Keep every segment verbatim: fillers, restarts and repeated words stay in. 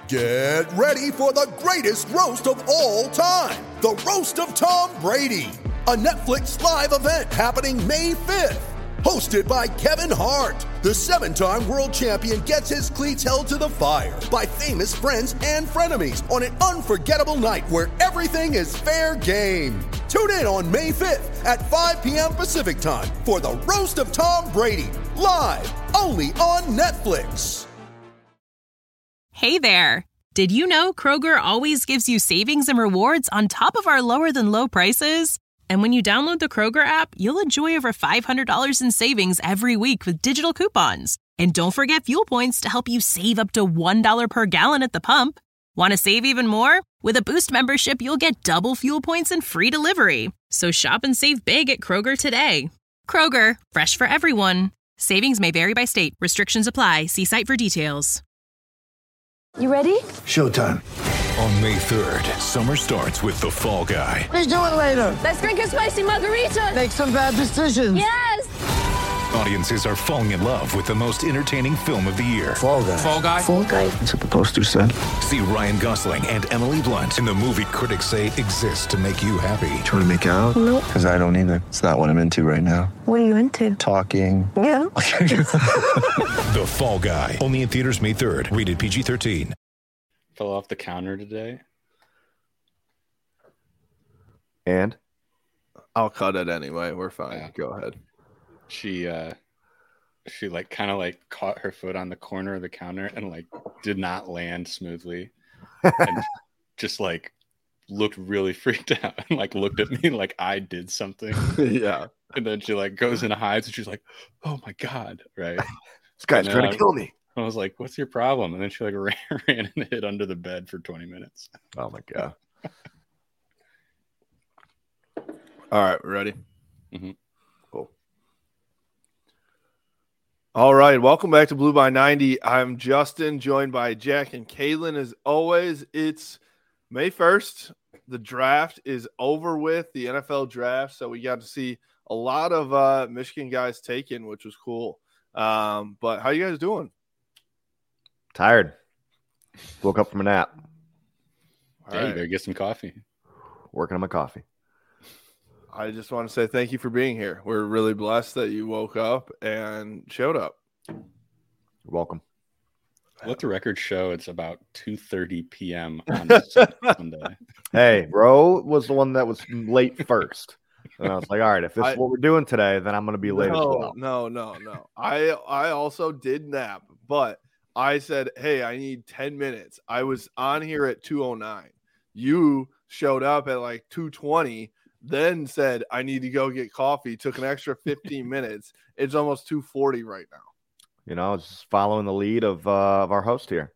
Get ready for the greatest roast of all time, the Roast of Tom Brady, a Netflix live event happening May fifth. Hosted by Kevin Hart, the seven-time world champion gets his cleats held to the fire by famous friends and frenemies on an unforgettable night where everything is fair game. Tune in on May fifth at five p.m. Pacific time for the Roast of Tom Brady, live only on Netflix. Hey there. Did you know Kroger always gives you savings and rewards on top of our lower-than-low prices? And when you download the Kroger app, you'll enjoy over five hundred dollars in savings every week with digital coupons. And don't forget fuel points to help you save up to one dollar per gallon at the pump. Want to save even more? With a Boost membership, you'll get double fuel points and free delivery. So shop and save big at Kroger today. Kroger, fresh for everyone. Savings may vary by state. Restrictions apply. See site for details. You ready? Showtime. On May third, summer starts with The Fall Guy. Let's do it later. Let's drink a spicy margarita. Make some bad decisions. Yes. Audiences are falling in love with the most entertaining film of the year. Fall Guy. Fall Guy. Fall Guy. That's what the poster said. See Ryan Gosling and Emily Blunt in the movie critics say exists to make you happy. Trying to make it out? Nope. Because I don't either. It's not what I'm into right now. What are you into? Talking. Yeah. The Fall Guy. Only in theaters May third. Rated P G thirteen. Fell off the counter today. And? I'll cut it anyway. We're fine. Yeah. Go ahead. She uh she like kind of like caught her foot on the corner of the counter and like did not land smoothly. And just like looked really freaked out and like looked at me like I did something. Yeah. And then she like goes and hides and she's like, "Oh my God," right? This guy's And trying then to I- kill me. I was like, "What's your problem?" And then she like ran, ran and hid under the bed for twenty minutes. Oh, my God. All right. We're ready. Mhm. Cool. All right. Welcome back to Blue by ninety. I'm Justin, joined by Jack and Caitlin. As always, it's May first. The draft is over with, the N F L draft. So we got to see a lot of uh, Michigan guys taken, which was cool. Um, but how you guys doing? Tired. Woke up from a nap. All Yeah, you right. better get some coffee. Working on my coffee. I just want to say thank you for being here. We're really blessed that you woke up and showed up. You're welcome. Let the record show it's about two thirty p.m. on Sunday. Hey, bro was the one that was late first. And I was like, all right, if this I- is what we're doing today, then I'm going to be late as No, well. no, no, no. I I also did nap, but I said, hey, I need ten minutes. I was on here at two oh nine. You showed up at like two twenty, then said, I need to go get coffee. Took an extra fifteen minutes. It's almost two forty right now. You know, just following the lead of uh, of our host here.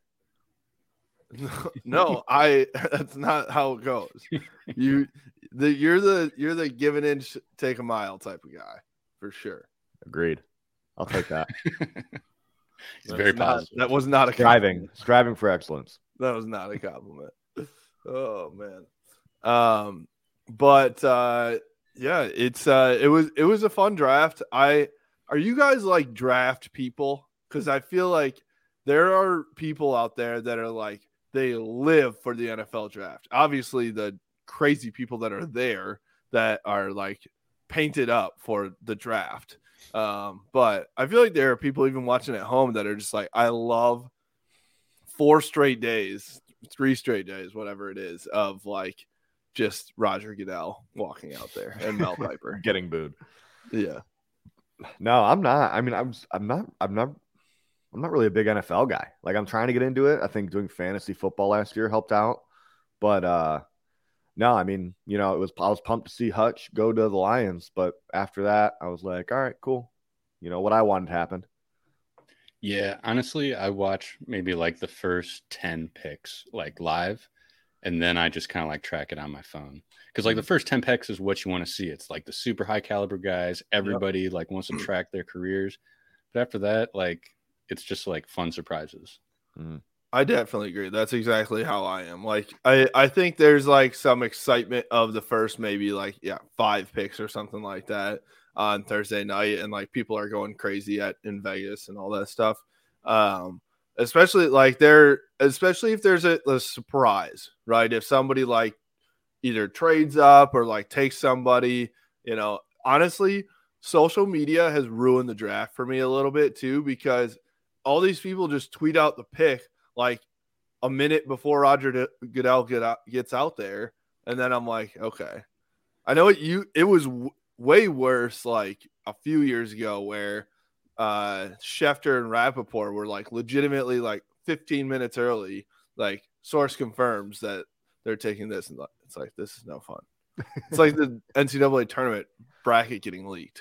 No, I that's not how it goes. You the you're the you're the give an inch, take a mile type of guy for sure. Agreed. I'll take that. He's very That's not- positive. That was not a Striving, striving for excellence. That was not a compliment. Oh man. Um, but uh, yeah, it's uh, it was it was a fun draft. I are you guys like draft people? Because I feel like there are people out there that are like they live for the N F L draft. Obviously, the crazy people that are there that are like painted up for the draft. Um, but I feel like there are people even watching at home that are just like, I love four straight days, three straight days, whatever it is, of like just Roger Goodell walking out there and Mel Kiper Getting booed. Yeah. No, I'm not. I mean, I'm I'm not I'm not I'm not really a big N F L guy. Like I'm trying to get into it. I think doing fantasy football last year helped out. But uh no, I mean, you know, it was I was pumped to see Hutch go to the Lions, but after that, I was like, all right, cool. You know, what I wanted happened. Yeah, honestly, I watch maybe like the first ten picks like live, and then I just kind of like track it on my phone. Because like the first ten picks is what you want to see. It's like the super high caliber guys. Everybody yep. like wants to track their careers. But after that, like it's just like fun surprises. Mm. I definitely agree. That's exactly how I am. Like I, I think there's like some excitement of the first maybe like yeah, five picks or something like that on Thursday night, and like people are going crazy at in Vegas and all that stuff. Um, especially like they're especially if there's a, a surprise, right? If somebody like either trades up or like takes somebody, you know, honestly, social media has ruined the draft for me a little bit too, because all these people just tweet out the pick like a minute before Roger Goodell get out, gets out there. And then I'm like, okay, I know it, you, it was w- way worse like a few years ago where uh, Schefter and Rappaport were like legitimately like fifteen minutes early, like source confirms that they're taking this. And it's like, this is no fun. It's like the N C double A tournament bracket getting leaked.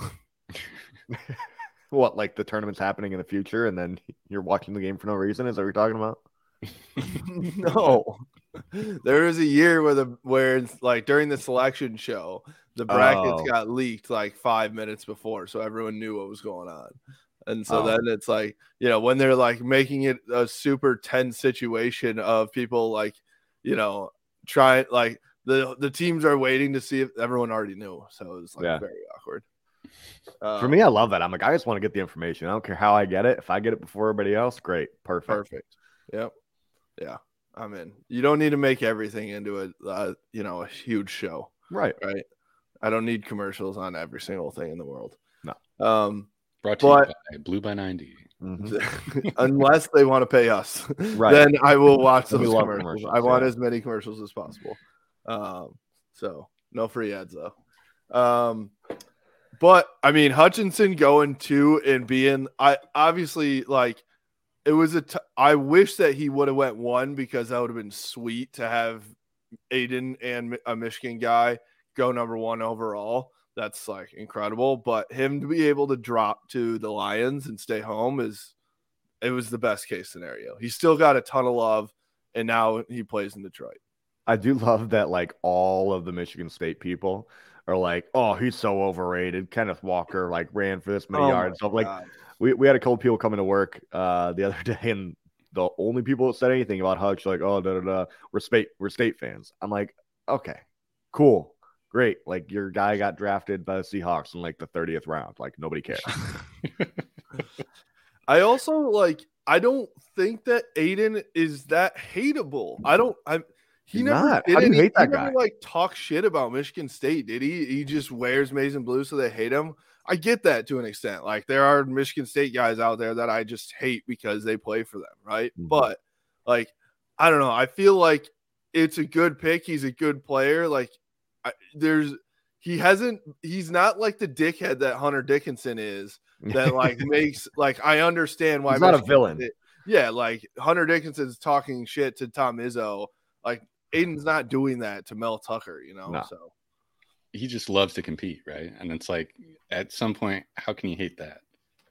What, like the tournament's happening in the future and then you're watching the game for no reason? Is that what you're talking about? No. There was a year where the where it's like during the selection show, the brackets Oh. got leaked like five minutes before, so everyone knew what was going on. And so Oh. then it's like, you know, when they're like making it a super tense situation of people like, you know, trying like the the teams are waiting to see if everyone already knew. So it was like Yeah. very awkward. For Um, me, I love that. I'm like, I just want to get the information. I don't care how I get it. If I get it before everybody else, great. Perfect. Perfect. Yep. Yeah. I'm in. You don't need to make everything into a uh, you know, a huge show. Right. Right. I don't need commercials on every single thing in the world. No. Um, Brought to But- you by Blue by ninety. Mhm. unless they want to pay us, Right. then I will watch We those love commercials. commercials, I want yeah. as many commercials as possible. Um, so no free ads though. Um, but I mean, Hutchinson going two and being, I obviously like it was a. T- I wish that he would have went one because that would have been sweet to have Aiden and a Michigan guy go number one overall. That's like incredible. But him to be able to drop to the Lions and stay home is, it was the best case scenario. He's still got a ton of love, and now he plays in Detroit. I do love that, like, all of the Michigan State people are like, oh, he's so overrated. Kenneth Walker, like, ran for this many Oh yards. my So, like, God. we, we had a couple people coming to work uh, the other day, and the only people that said anything about Hutch, like, oh, da da da, we're state, we're state fans. I'm like, okay, cool, great. Like, your guy got drafted by the Seahawks in, like, the thirtieth round. Like, nobody cares. I also like. I don't think that Aiden is that hateable. I don't. I. He He's never not. did How do you any- hate that he never, guy? like talk shit about Michigan State, did he? He just wears maize and blue, so they hate him. I get that to an extent. Like there are Michigan State guys out there that I just hate because they play for them, right? Mhm. But like, I don't know. I feel like it's a good pick. He's a good player. Like, I, there's he hasn't. He's not like the dickhead that Hunter Dickinson is. That like makes like I understand why He's not a Michigan villain. State- yeah, like Hunter Dickinson's talking shit to Tom Izzo. Like Aiden's not doing that to Mel Tucker, you know. No. So He just loves to compete, right? And it's like at some point, how can you hate that?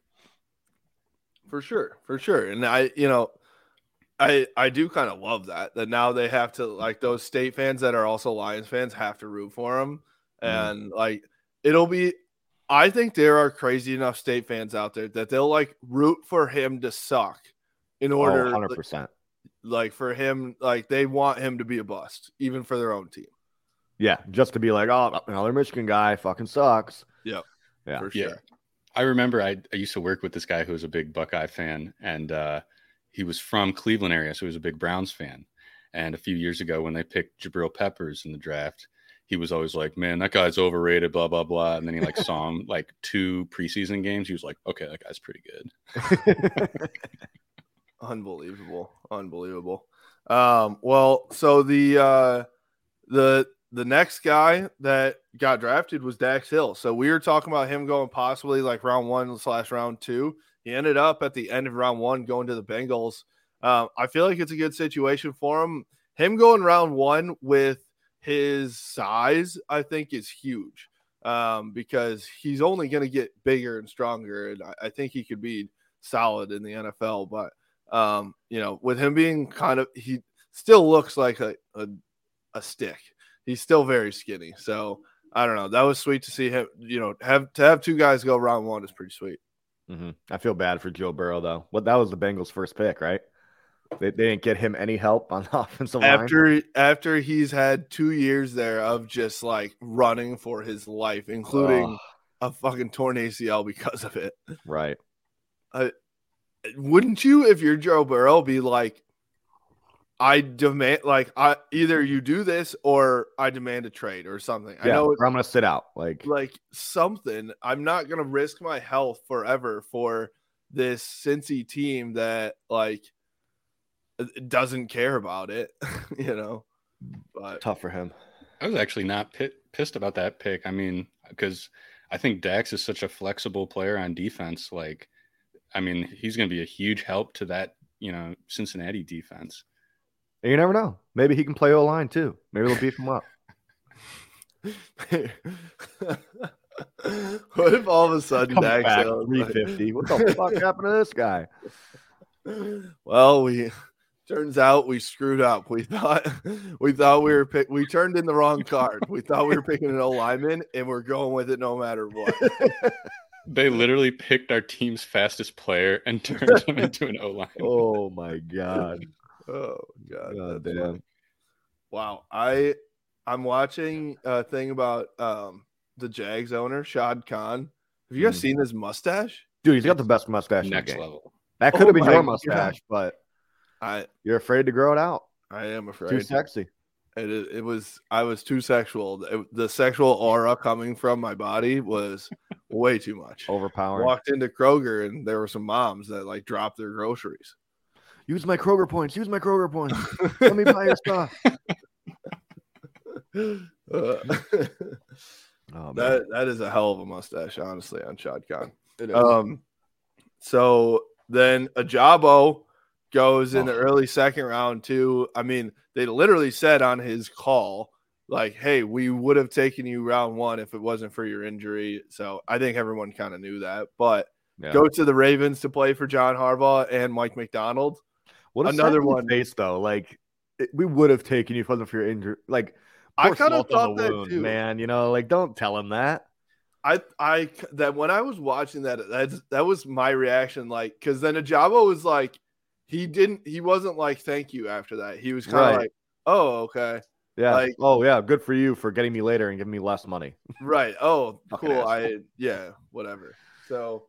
for sure, for sure. And I, you know, I I do kind of love that that now they have to like those state fans that are also Lions fans have to root for him, and like it'll be. I think there are crazy enough state fans out there that they'll like root for him to suck in order, Oh, one hundred percent. like for him, like they want him to be a bust, even for their own team. Yeah, just to be like, oh, another Michigan guy fucking sucks. Yep. Yeah. For Yeah. sure. I remember I, I used to work with this guy who was a big Buckeye fan, and uh, he was from Cleveland area, so he was a big Browns fan. And a few years ago, when they picked Jabril Peppers in the draft, he was always like, "Man, that guy's overrated." Blah blah blah. And then he like saw him like two preseason games. He was like, "Okay, that guy's pretty good." Unbelievable. Unbelievable. Um, well, so the uh the the next guy that got drafted was Dax Hill. So we were talking about him going possibly like round one slash round two. He ended up at the end of round one going to the Bengals. Um, I feel like it's a good situation for him. Him going round one with his size, I think, is huge um, because he's only going to get bigger and stronger. And I, I think he could be solid in the N F L. But, um, you know, with him being kind of, he still looks like a, a, a stick. He's still very skinny. So I don't know. That was sweet to see him, you know, have to have two guys go round one is pretty sweet. Mm-hmm. I feel bad for Joe Burrow, though. Well, that was the Bengals' first pick, right? They, they didn't get him any help on the offensive line. After after he's had two years there of just like running for his life, including a fucking torn A C L because of it. Right. I wouldn't you, if you're Joe Burrow, be like, I demand, like, I either you do this or I demand a trade or something. Yeah, I know or I'm gonna sit out. Like, like something. I'm not gonna risk my health forever for this Cincy team that like doesn't care about it, you know. But tough for him. I was actually not pit, pissed about that pick. I mean, because I think Dax is such a flexible player on defense. Like, I mean, he's going to be a huge help to that, you know, Cincinnati defense. And you never know. Maybe he can play O-line too. Maybe they'll beef him up. What if all of a sudden Come Dax back goes, three fifty? What the fuck happened to this guy? Well, we turns out we screwed up. We thought we thought we were pick, we turned in the wrong card. We thought we were picking an O lineman, and we're going with it no matter what. They literally picked our team's fastest player and turned him into an O lineman. Oh my god. Oh god, God that's damn. funny. Wow. I I'm watching a thing about um the Jags owner, Shad Khan. Have you guys Mm. seen his mustache? Dude, he's got the best mustache in the Next game. level. That could Oh have been my your God. mustache, but I you're afraid to grow it out. I am afraid. Too sexy. It, it was I was too sexual. It- the sexual aura coming from my body was way too much. Overpowering. Walked into Kroger and there were some moms that like dropped their groceries. Use my Kroger points. Use my Kroger points. Let me buy your stuff. Uh, Oh, man. that that is a hell of a mustache, honestly, on Shad Khan. It is. Um, so then Ajabo goes in the Oh. early second round too. I mean, they literally said on his call, like, "Hey, we would have taken you round one if it wasn't for your injury." So I think everyone kind of knew that. But Yeah. go to the Ravens to play for John Harbaugh and Mike McDonald. What a another slap in the one. face though. Like it, we would have taken you if it wasn't for your injury. Like I pour kinda salt on thought the that wound, too. man. You know, like don't tell him that. I I that when I was watching that, that that was my reaction. Like, because then Ajabo was like, he didn't, he wasn't like, "Thank you" after that. He was kind of Right. like, "Oh, okay." Yeah. Like- oh yeah, good for you for getting me later and giving me less money. Right. Oh, Fucking cool. asshole. I yeah, whatever. So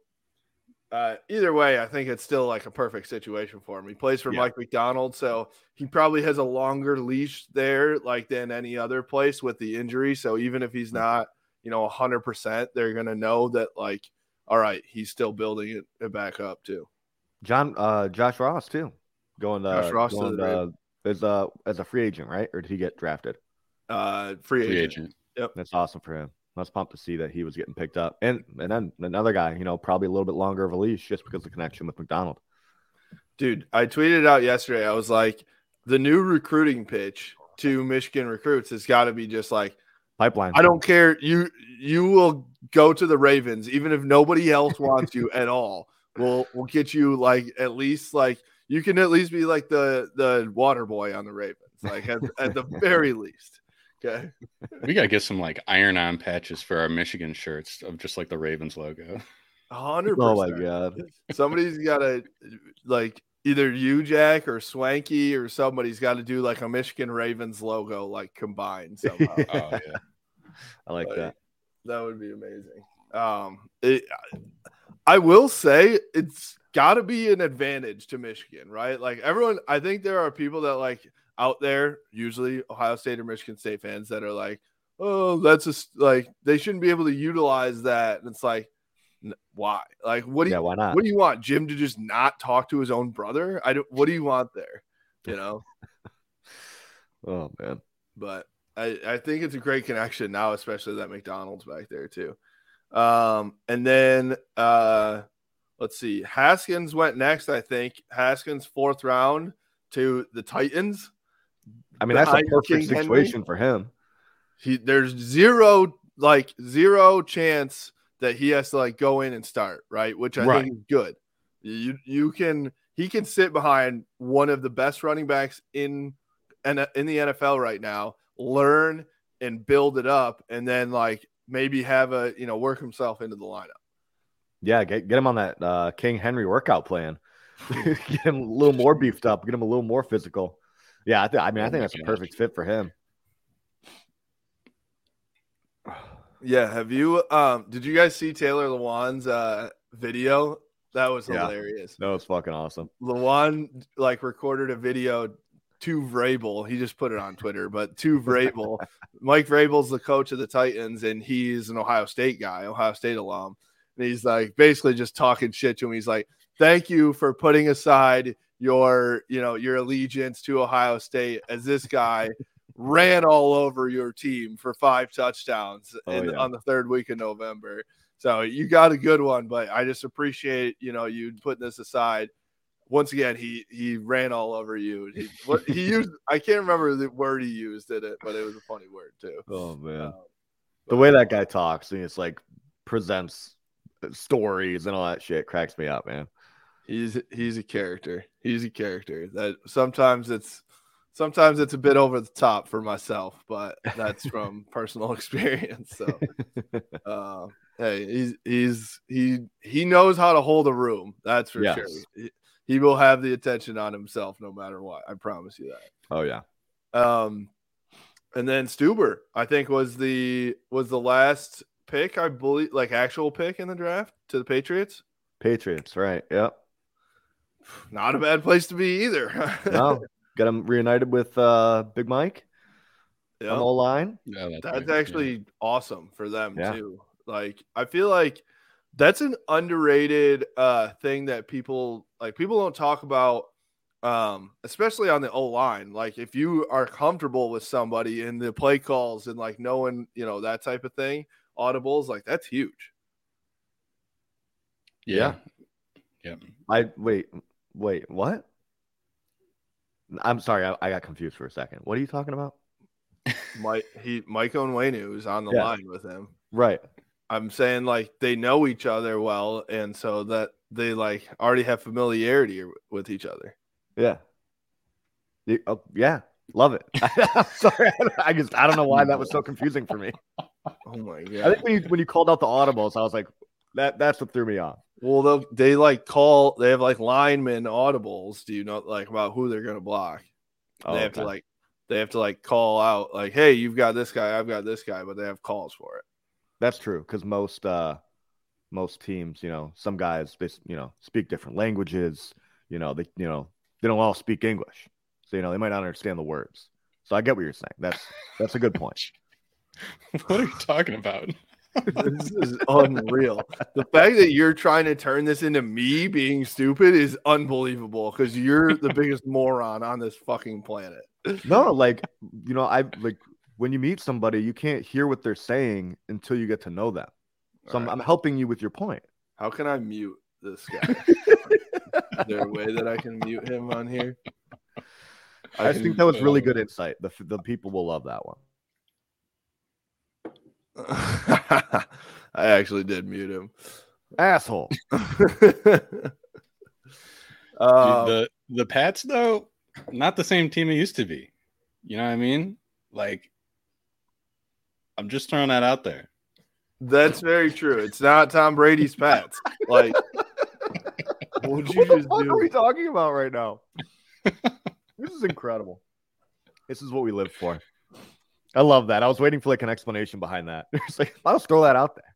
uh either way, I think it's still like a perfect situation for him. He plays for Yeah. Mike McDonald, so he probably has a longer leash there like than any other place with the injury. So even if he's not, you know, one hundred percent, they're going to know that like, all right, he's still building it, it back up too. John uh Josh Ross too. Going to Josh Ross to going the to, as a as a free agent, right? Or did he get drafted? Uh free, Free agent. agent. That's awesome for him. I was pumped to see that he was getting picked up. And and then another guy, you know, probably a little bit longer of a leash just because of the connection with McDonald. Dude, I tweeted out yesterday. I was like, the new recruiting pitch to Michigan recruits has got to be just like, Pipeline. I don't care. You you will go to the Ravens even if nobody else wants you at all. We'll we'll get you like at least like you can at least be like the the water boy on the Ravens, like at, at the very least. Okay. We got to get some like iron on patches for our Michigan shirts of just like the Ravens logo. A hundred Oh my percent. god. Somebody's got to like either you, Jack, or Swanky, or somebody's got to do like a Michigan Ravens logo, like combined somehow. Oh, yeah. I like Like, that. That would be amazing. Um, it, I will say it's got to be an advantage to Michigan, right? Like everyone, I think there are people that like out there, usually Ohio State or Michigan State fans, that are like, "Oh, that's just like they shouldn't be able to utilize that." And it's like, n- why? Like, what do you? Yeah, why not? What do you want, Jim, to just not talk to his own brother? I don't. What do you want there? You know. Oh man. But I, I think it's a great connection now, especially that McDonald's back there too. Um, and then uh, let's see, Haskins went next. I think Haskins fourth round to the Titans. I mean, that's a Behind perfect King Henry. situation for him. He there's zero like zero chance that he has to like go in and start, right? Which I Right. think is good. You you can he can sit behind one of the best running backs in and in the N F L right now, learn and build it up, and then like maybe have a you know work himself into the lineup. Yeah, get get him on that uh, King Henry workout plan. Get him a little more beefed up. Get him a little more physical. Yeah, I, th- I mean, I Oh think my that's a gosh. perfect fit for him. Yeah, have you um did you guys see Taylor Lewan's uh video That was Yeah. hilarious. That was fucking awesome. Lawan like recorded a video to Vrabel. He just put it on Twitter, but to Vrabel. Mike Vrabel's the coach of the Titans, and he's an Ohio State guy, Ohio State alum. And he's like basically just talking shit to him. He's like, thank you for putting aside your, you know, your allegiance to Ohio State as this guy ran all over your team for five touchdowns Oh, in, yeah. on the third week of November. So you got a good one, but I just appreciate, you know, you putting this aside. Once again, he he ran all over you. He, what he used, I can't remember the word he used in it, but it was a funny word too. Oh man, Um, the way that guy talks and it's like presents stories and all that shit cracks me up, man. He's he's a character. He's a character that sometimes it's sometimes it's a bit over the top for myself, but that's from personal experience. So, uh, hey, he's he's he he knows how to hold a room. That's for Yes. sure. He, he will have the attention on himself no matter what. I promise you that. Oh yeah, Um, and then Stuber, I think was the was the last pick, I believe, like actual pick in the draft to the Patriots. Patriots, right? Yep. Not a bad place to be either. No, got him reunited with uh, Big Mike Yeah. on the line. Yeah, that's, That's right, yeah. actually awesome for them Yeah. too. Like I feel like that's an underrated uh thing that people like people don't talk about, um, especially on the O line. Like if you are comfortable with somebody in the play calls and like knowing, you know, that type of thing, audibles, like that's huge. Yeah. Yeah. I wait, wait, what? I'm sorry, I, I got confused for a second. What are you talking about? Mike he Mike Onwenu is on the Yeah. line with him. Right. I'm saying like they know each other well, and so that they like already have familiarity with each other. Yeah. You- oh, yeah. Love it. I'm sorry. I just I don't know why that was so confusing for me. Oh my I god! think when you when you called out the audibles, I was like, that that's what threw me off. Well, they'll- they like call. They have like lineman audibles. Do you know like about who they're gonna block? Oh, they have to okay. like they have to like call out like, hey, you've got this guy, I've got this guy, but they have calls for it. That's true because most uh most teams, you know, some guys they you know speak different languages. You know, they you know they don't all speak English, so you know they might not understand the words. So I get what you're saying. That's that's a good point. What are you talking about? This is unreal. The fact that you're trying to turn this into me being stupid is unbelievable because you're the biggest moron on this fucking planet. No, like you know, I like when you meet somebody, you can't hear what they're saying until you get to know them. So I'm, All right. I'm helping you with your point. How can I mute this guy? Is there a way that I can mute him on here? I, can- think that was really good insight. The the people will love that one. I actually did mute him. Asshole. Um, Dude, the the Pats though, not the same team it used to be. You know what I mean? Like, I'm just throwing that out there. that's very true. It's not Tom Brady's Pats. Like, what did you What the just fuck do? are we talking about right now? This is incredible. This is what we live for. I love that. I was waiting for like an explanation behind that. It's like, I'll just throw that out there.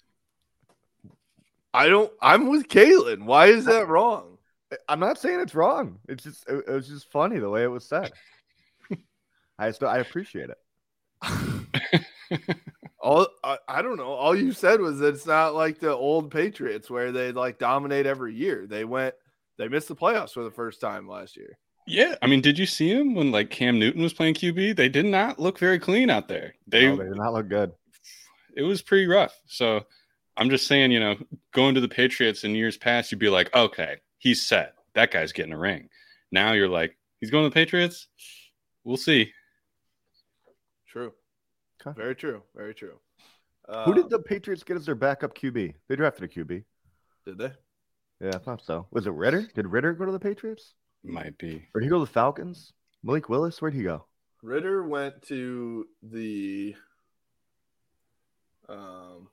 I don't. I'm with Caitlin. Why is that wrong? I'm not saying it's wrong. It's just it, it was just funny the way it was said. I still I appreciate it. All I, I don't know. All you said was that it's not like the old Patriots where they like dominate every year. They went. They missed the playoffs for the first time last year. Yeah, I mean, did you see him when like Cam Newton was playing Q B? They did not look very clean out there. They, No, they did not look good. it was pretty rough. So I'm just saying, you know, going to the Patriots in years past, you'd be like, okay, he's set. That guy's getting a ring. Now you're like, he's going to the Patriots. We'll see. True. Okay. Very true. Very true. Uh, Who did the Patriots get as their backup Q B? They drafted a Q B. Did they? Yeah, I thought so. Was it Ritter? Did Ritter go to the Patriots? Might be. Or did he go to the Falcons? Malik Willis? Where'd he go? Ritter went to the. Um,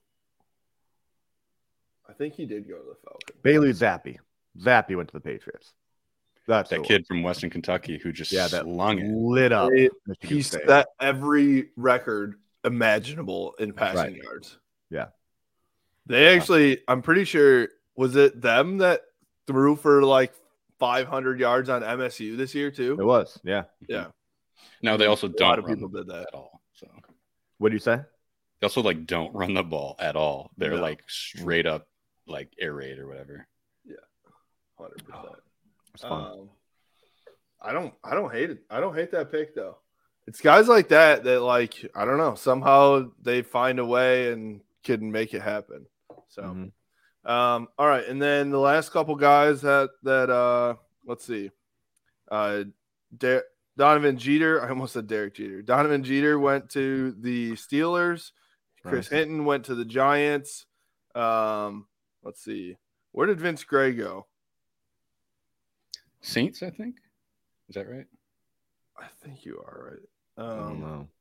I think he did go to the Falcons. Bailey Zappi. Zappi went to the Patriots. That's That the kid from Western Kentucky who just Yeah, that slung it. one. Lit up. They- Michigan He State. set every record imaginable in passing Right. yards. Yeah. They actually, I'm pretty sure was it them that threw for like five hundred yards on M S U this year too? It was, yeah. Yeah. No, they also A don't. lot of run people the did ball that. at all. So What do you say? they also like don't run the ball at all. They're No. like straight up like air raid or whatever. one hundred percent. It's fun. Um, I don't I don't hate it. I don't hate that pick though. It's guys like that that like I don't know, somehow they find a way and can make it happen. So Mhm. um all right, and then the last couple guys that that uh let's see. Uh De- Donovan Jeter, I almost said Derek Jeter. Donovan Jeter went to the Steelers. Chris Nice. Hinton went to the Giants. Um let's see. Where did Vince Gray go? Saints, I think. Is that right? I think you are right. I don't Um, know.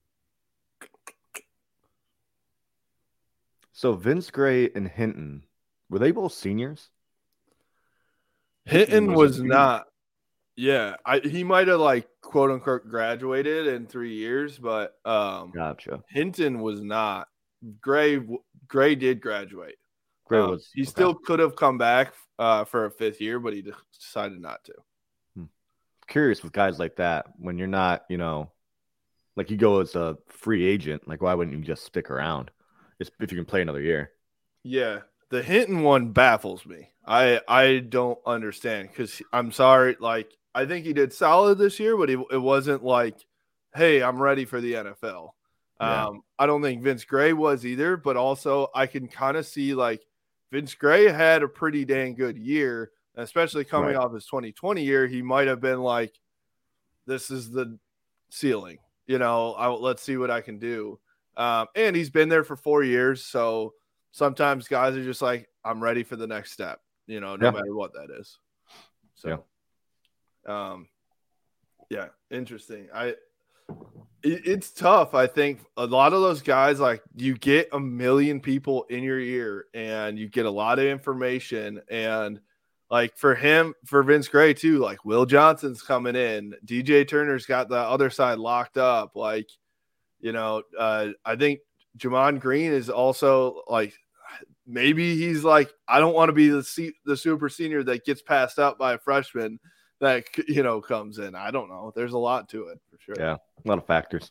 So Vince Gray and Hinton, were they both seniors? Hinton was a was junior. not. Yeah, I, he might have like quote unquote graduated in three years, but um, Gotcha. Hinton was not. Gray Gray did graduate. Gray Um, was. he okay. still could have come back uh, for a fifth year, but he decided not to. Curious with guys like that when you're not, you know, like you go as a free agent. Like, why wouldn't you just stick around if if you can play another year? Yeah, the Hinton one baffles me. I I don't understand because I'm sorry. Like I think he did solid this year, but he, it wasn't like, hey, I'm ready for the N F L. Yeah. Um, I don't think Vince Gray was either, but also I can kind of see like Vince Gray had a pretty dang good year, especially coming Right. off his twenty twenty year. He might have been like, this is the ceiling, you know, I, let's see what I can do. Um, and he's been there for four years. So sometimes guys are just like, I'm ready for the next step, you know, no Yeah. matter what that is. So, um, yeah, interesting. I, it, it's tough. I think a lot of those guys, like you get a million people in your ear and you get a lot of information. And like for him, for Vince Gray too, like Will Johnson's coming in, D J Turner's got the other side locked up. Like, you know, uh, I think Jamon Green is also like, maybe he's like, I don't want to be the se- the super senior that gets passed up by a freshman that, you know, comes in. I don't know. There's a lot to it for sure. Yeah, a lot of factors.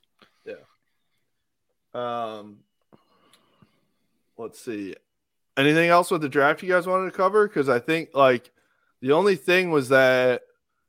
Um, let's see. Anything else with the draft you guys wanted to cover? Because I think like the only thing was that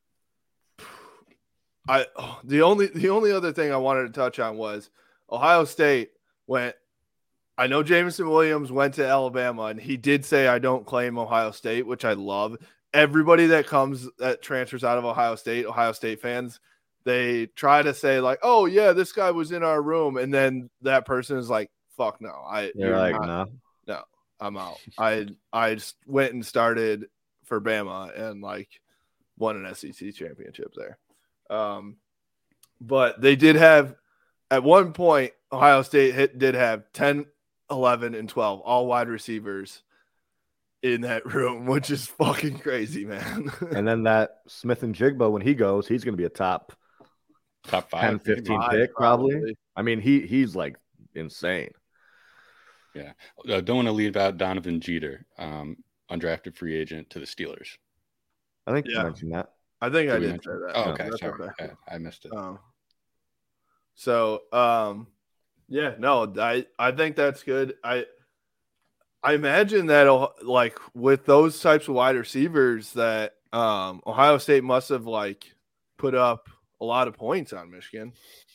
I oh, the only the only other thing I wanted to touch on was Ohio State went. I know Jameson Williams went to Alabama, and he did say, I don't claim Ohio State, which I love. Everybody that comes, that transfers out of Ohio State, Ohio State fans, they try to say, like, oh, yeah, this guy was in our room. And then that person is like, fuck no. I, You're you're like, not- no. no, I'm out. I, I just went and started for Bama and, like, won an S E C championship there. Um, but they did have, at one point, Ohio State hit, did have ten – eleven and twelve, all wide receivers in that room, which is fucking crazy, man. And then that Smith and Jigba, when he goes, he's going to be a top Top five, ten, fifteen Five, pick probably. probably. I mean, he he's like insane. Yeah. Uh, don't want to leave out Donovan Jeter, um, undrafted free agent to the Steelers. I think Yeah. you mentioned that. I think I Did we did say mention- that. Oh, No, okay. that's Sorry. okay. I, I missed it. Um, so, um, yeah, no, I, I think that's good. I, I imagine that like with those types of wide receivers that um, Ohio State must have like put up a lot of points on Michigan.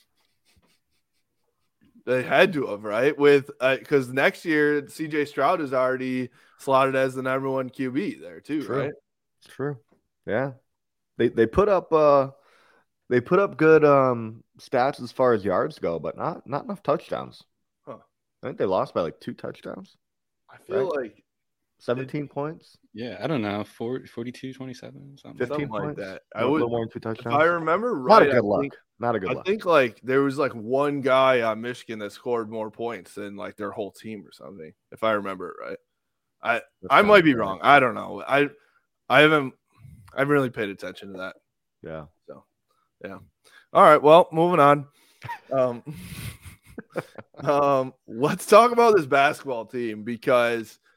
They had to have, right? With because uh, next year C J Stroud is already slotted as the number one Q B there too, True. right? It's true. Yeah. They they put up uh they put up good um stats as far as yards go, but not not enough touchdowns. Huh. I think they lost by like two touchdowns. I feel Right. like seventeen points. Yeah, I don't know. forty, forty-two, twenty-seven, something. fifteen something like points. that. A I little would, more than two if touchdowns. I remember Not right, a good I luck. think, Not a good I luck. think like there was like one guy on Michigan that scored more points than like their whole team or something. If I remember it right, I That I sounds might be right. wrong. I don't know. I I haven't I haven't really paid attention to that. Yeah. All right, well, moving on. Um, um, let's talk about this basketball team because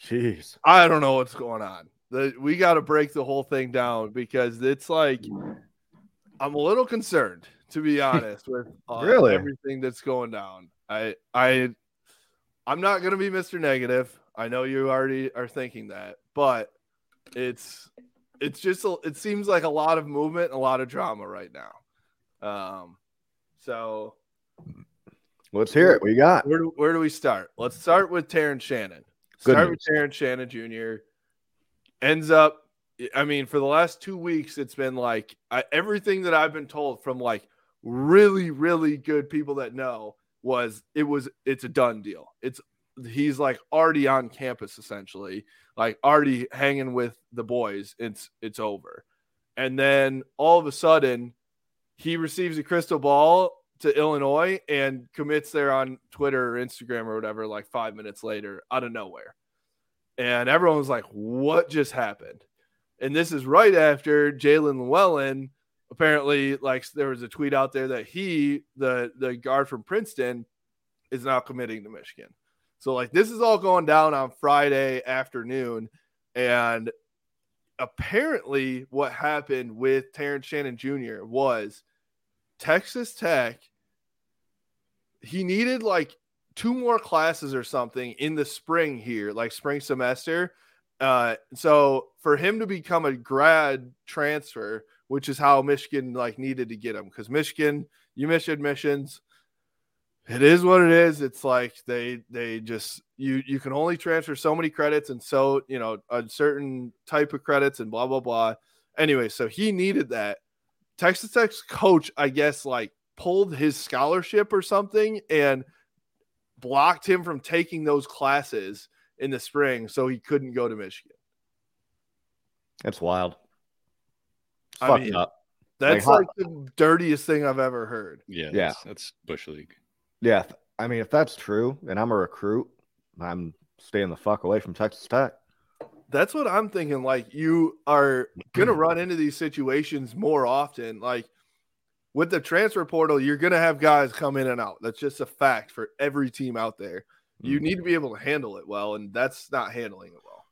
Jeez. I don't know what's going on. The, we got to break the whole thing down because it's like I'm a little concerned, to be honest, with uh, Really? everything that's going down. I I I'm not going to be Mister Negative. I know you already are thinking that, but it's it's just a, it seems like a lot of movement, and a lot of drama right now. Um, so Let's hear it. What you got? where do, where do we start? Let's start with Terrence Shannon. Good Start news. with Terrence Shannon Junior Ends up, I mean, for the last two weeks, it's been like I, everything that I've been told from like really, really good people that know was it was it's a done deal. It's he's like already on campus essentially, like already hanging with the boys. It's it's over, and then all of a sudden, he receives a crystal ball to Illinois and commits there on Twitter or Instagram or whatever, like five minutes later out of nowhere. And everyone was like, what just happened? And this is right after Jalen Llewellyn, apparently, like there was a tweet out there that he, the, the guard from Princeton, is now committing to Michigan. So like this is all going down on Friday afternoon. And apparently what happened with Terrence Shannon Junior was Texas Tech, he needed like two more classes or something in the spring here, like spring semester. Uh, so for him to become a grad transfer, which is how Michigan like needed to get him, because Michigan, you miss admissions. It is what it is. It's like they they just you you can only transfer so many credits and so you know a certain type of credits and blah blah blah. Anyway, so he needed that. Texas Tech's coach, I guess, like pulled his scholarship or something and blocked him from taking those classes in the spring, so he couldn't go to Michigan. That's wild. It's I fucked mean, up. That's Like, like the dirtiest thing I've ever heard. Yeah, Yeah. that's, that's Bush League. Yeah. I mean, if that's true and I'm a recruit, I'm staying the fuck away from Texas Tech. That's what I'm thinking. Like, you are going to run into these situations more often. Like, with the transfer portal, you're going to have guys come in and out. That's just a fact for every team out there. You need to be able to handle it well, and that's not handling it well.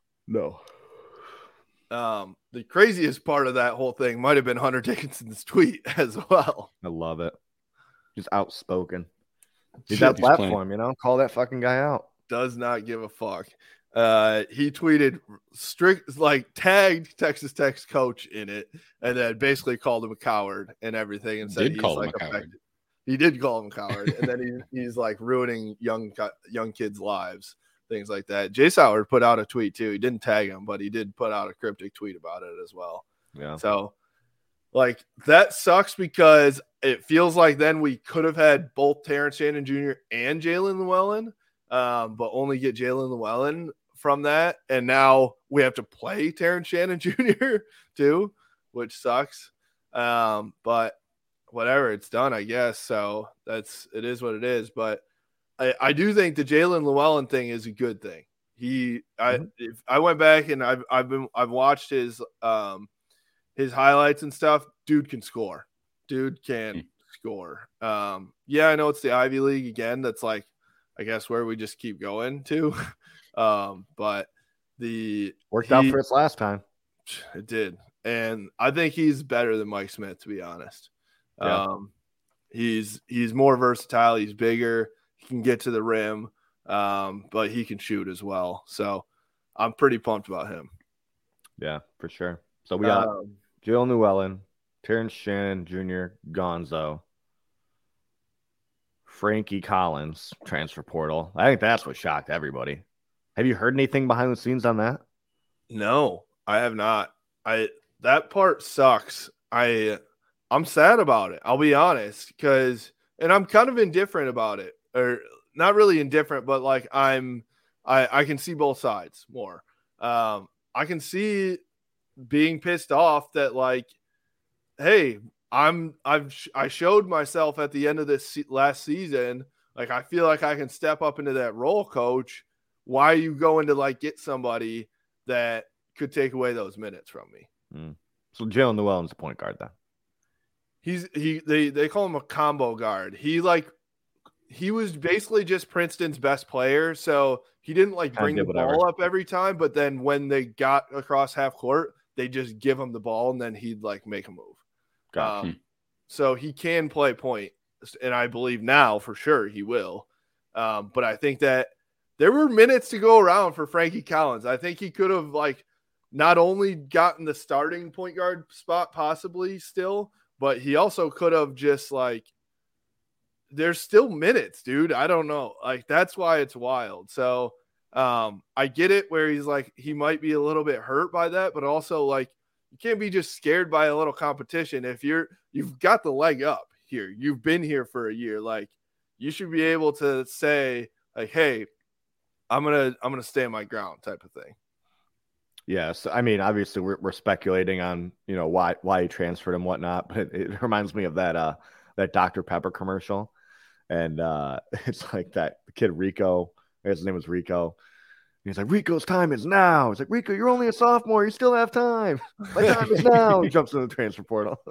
No. Um, the craziest part of that whole thing might have been Hunter Dickinson's tweet as well. I love it. Just outspoken. Use Shit, that he's playing. platform, you know? Call that fucking guy out. Does not give a fuck. Uh, he tweeted strict, like tagged Texas Tech's coach in it, and then basically called him a coward and everything, and said Did he's call him like a coward. affected. He did call him a coward, and then he, he's like ruining young young kids' lives, things like that. Jay Sauer put out a tweet too. He didn't tag him, but he did put out a cryptic tweet about it as well. Yeah. So, like, that sucks because it feels like then we could have had both Terrence Shannon Junior and Jalen Llewellyn, um, but only get Jalen Llewellyn from that. And now we have to play Terrence Shannon Junior too, which sucks. Um, but whatever, it's done, I guess. So that's it is what it is. But I, I do think the Jalen Llewellyn thing is a good thing. He, I, Mm-hmm. if I went back and I've, I've been, I've watched his, um, his highlights and stuff. Dude can score. Dude can Mm. score. Um, yeah, I know it's the Ivy League again. That's like, I guess where we just keep going to. um, but the Worked he- out for us last time. It did. And I think he's better than Mike Smith, to be honest. Yeah. Um, he's he's more versatile. He's bigger. He can get to the rim, um, but he can shoot as well. So I'm pretty pumped about him. Yeah, for sure. So we got Um, Jalen Llewellyn, Terrence Shannon Junior, Gonzo, Frankie Collins, transfer portal. I think that's what shocked everybody. Have you heard anything behind the scenes on that? no, I have not. I that part sucks. I I'm sad about it. I'll be honest, because and I'm kind of indifferent about it, or not really indifferent, but like I'm I I can see both sides more. Um, I can see being pissed off that like, hey, I'm I've I showed myself at the end of this se- last season. Like I feel like I can step up into that role, coach. Why are you going to like get somebody that could take away those minutes from me? Mm. So Jalen Llewellyn's the point guard then. He's he they they call him a combo guard. He like he was basically just Princeton's best player. So he didn't like bring the whatever. ball up every time, but then when they got across half court, they just give him the ball and then he'd like make a move. Gotcha. Um, so he can play point, and I believe now for sure he will. Um, but I think that there were minutes to go around for Frankie Collins. I think he could have like not only gotten the starting point guard spot possibly still, but he also could have just like, there's still minutes, dude. I don't know. Like, that's why it's wild. So um, I get it where he's like, he might be a little bit hurt by that, but also like, you can't be just scared by a little competition. If you're, you've got the leg up here, you've been here for a year. Like, you should be able to say like, hey, I'm going to, I'm going to stand my ground type of thing. Yes. I mean, obviously we're, we're speculating on, you know, why, why he transferred and whatnot, but it, it reminds me of that, uh, that Doctor Pepper commercial. And uh, it's like that kid Rico, his name was Rico. He's like, Rico's time is now. It's like, Rico, you're only a sophomore. You still have time. My time is now. He jumps in the transfer portal.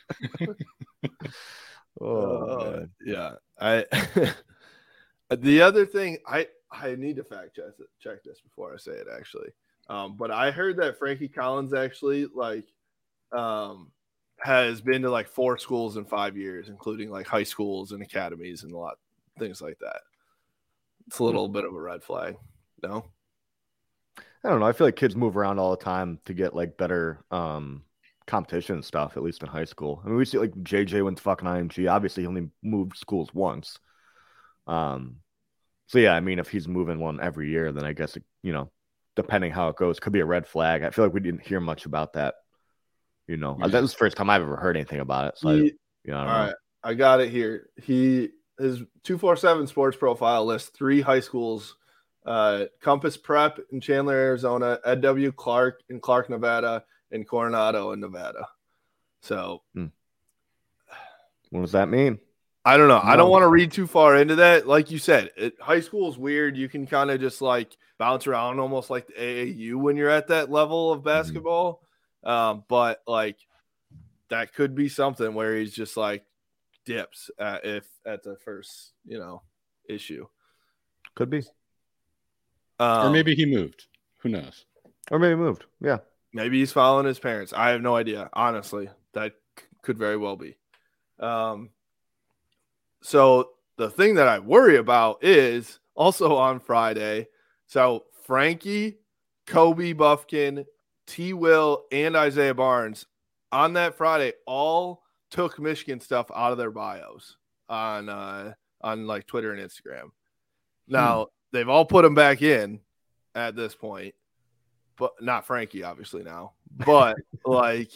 oh, uh, yeah. I the other thing, I, I need to fact check, check this before I say it, actually. Um, but I heard that Frankie Collins actually, like, um, has been to like four schools in five years, including like high schools and academies and a lot things like that. It's a little bit of a red flag. No, I don't know. I feel like kids move around all the time to get like better um, competition and stuff, at least in high school. I mean, we see like J J went to fucking I M G. Obviously, he only moved schools once. Um, so yeah, I mean, if he's moving one every year, then I guess, it, you know, depending how it goes, could be a red flag. I feel like we didn't hear much about that. You know, yeah. That was the first time I've ever heard anything about it. So, he, I, you know, I all don't know. right, I got it here. He his two forty-seven sports profile lists three high schools: uh, Compass Prep in Chandler, Arizona; Ed W. Clark in Clark, Nevada; and Coronado in Nevada. So, hmm. What does that mean? I don't know. No. I don't want to read too far into that. Like you said, it, high school is weird. You can kind of just like bounce around almost like the A A U when you're at that level of basketball. Mm-hmm. Um, but like that could be something where he's just like dips at, if at the first, you know, issue. Could be. Um, or maybe he moved. Who knows? Or maybe he moved. Yeah. Maybe he's following his parents. I have no idea. Honestly, that c- could very well be. Um, so the thing that I worry about is also on Friday. So Frankie, Kobe Buffkin, T. Will, and Isaiah Barnes on that Friday all took Michigan stuff out of their bios on uh, on like Twitter and Instagram. Now, hmm. they've all put them back in at this point, but not Frankie, obviously now. But like,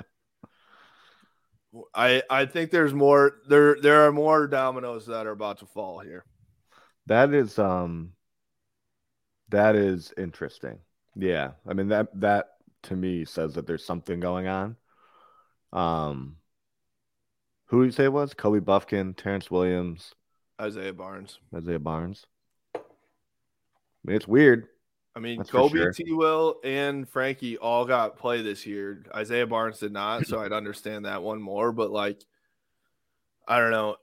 I I think there's more there there are more dominoes that are about to fall here. That is um that is interesting. Yeah, I mean that that. to me says that there's something going on. Um, who did you say it was? Kobe Buffkin, Terrence Williams, Isaiah Barnes. Isaiah Barnes. I mean, it's weird. I mean, That's Kobe, sure. T. Will, and Frankie all got play this year. Isaiah Barnes did not, so I'd understand that one more. But like, I don't know.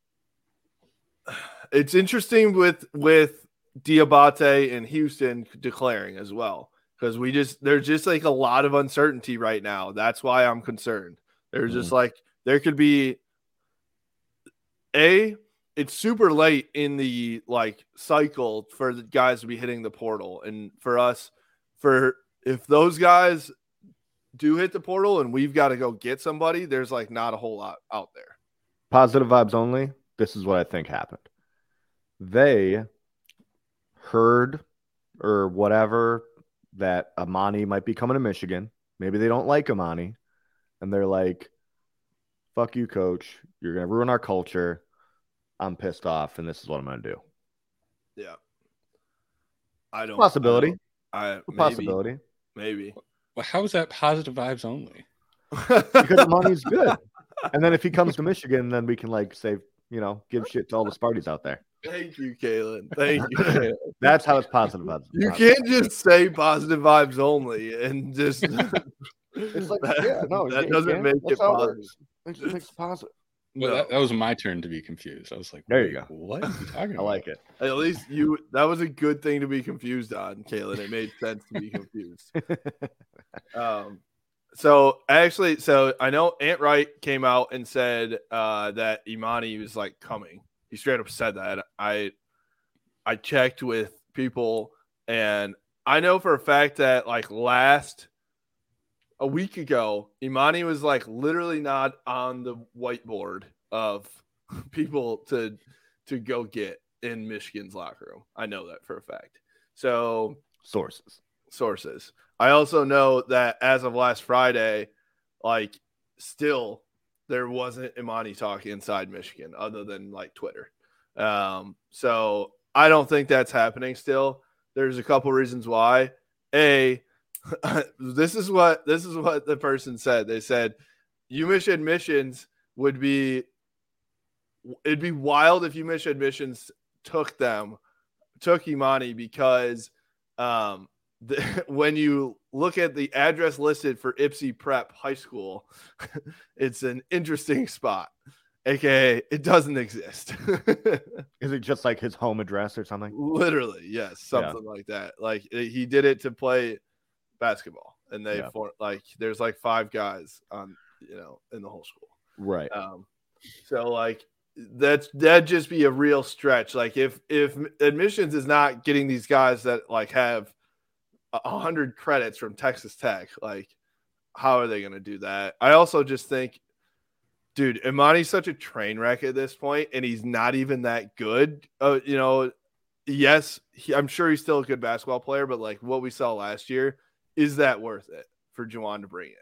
It's interesting with with Diabate and Houston declaring as well. Because we just, there's just like a lot of uncertainty right now. That's why I'm concerned. There's mm-hmm. just like, there could be a, it's super late in the like cycle for the guys to be hitting the portal. And for us, for if those guys do hit the portal and we've got to go get somebody, there's like not a whole lot out there. Positive vibes only. This is what I think happened. They heard or whatever that Amani might be coming to Michigan. Maybe they don't like Amani. And they're like, fuck you, coach. You're going to ruin our culture. I'm pissed off, and this is what I'm going to do. Yeah. I don't. Possibility. I, don't, I maybe, Possibility. Maybe. Well, how is that positive vibes only? Because Amani's good. And then if he comes to Michigan, then we can, like, say, you know, give shit to all the Sparties out there. Thank you, Kalen. Thank you. Kalen. That's how it's positive vibes. You can't just say positive vibes only and just. It's like, that, yeah, no, that doesn't make That's it positive. It just makes it positive. Well, No. that, that was my turn to be confused. I was like, There you go. What are you talking I about? like it. At least you that was a good thing to be confused on, Kalen. It made sense to be confused. um so actually so I know Ant Wright came out and said uh that Imani was like coming. He straight up said that. I I checked with people and I know for a fact that like last a week ago, Imani was like literally not on the whiteboard of people to to go get in Michigan's locker room. I know that for a fact. So Sources. sources. I also know that as of last Friday, like still there wasn't Imani talk inside Michigan other than like Twitter. Um, so I don't think that's happening still. There's a couple reasons why. A, this is what this is what the person said. They said UMich admissions would be it'd be wild if UMich admissions took them took Imani because um the, when you look at the address listed for Ipsy Prep High School, it's an interesting spot. A K A it doesn't exist. Is it just like his home address or something? Literally, yes, something yeah. like that. Like he did it to play basketball, and they yeah. for, like there's like five guys on you know in the whole school, right? Um, so like that's that'd just be a real stretch. Like if if admissions is not getting these guys that like have a hundred credits from Texas Tech, like how are they going to do that? I also just think. Dude, Imani's such a train wreck at this point, and he's not even that good. Uh, you know, yes, he, I'm sure he's still a good basketball player, but like what we saw last year, is that worth it for Juwan to bring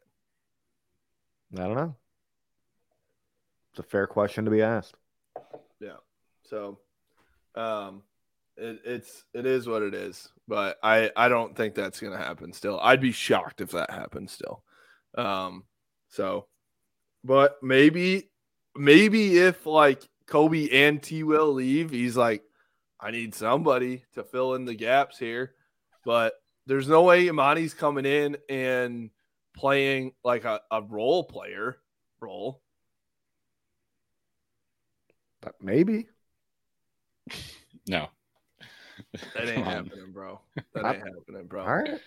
in? I don't know. It's a fair question to be asked. Yeah. So, um, it, it's it is what it is, but I I don't think that's gonna happen. Still, I'd be shocked if that happened. Still, um, so. But maybe, maybe if like Kobe and T Will leave, he's like, I need somebody to fill in the gaps here. But there's no way Imani's coming in and playing like a, a role player role. But maybe. No. That ain't happening, bro. That ain't happening, bro. All right.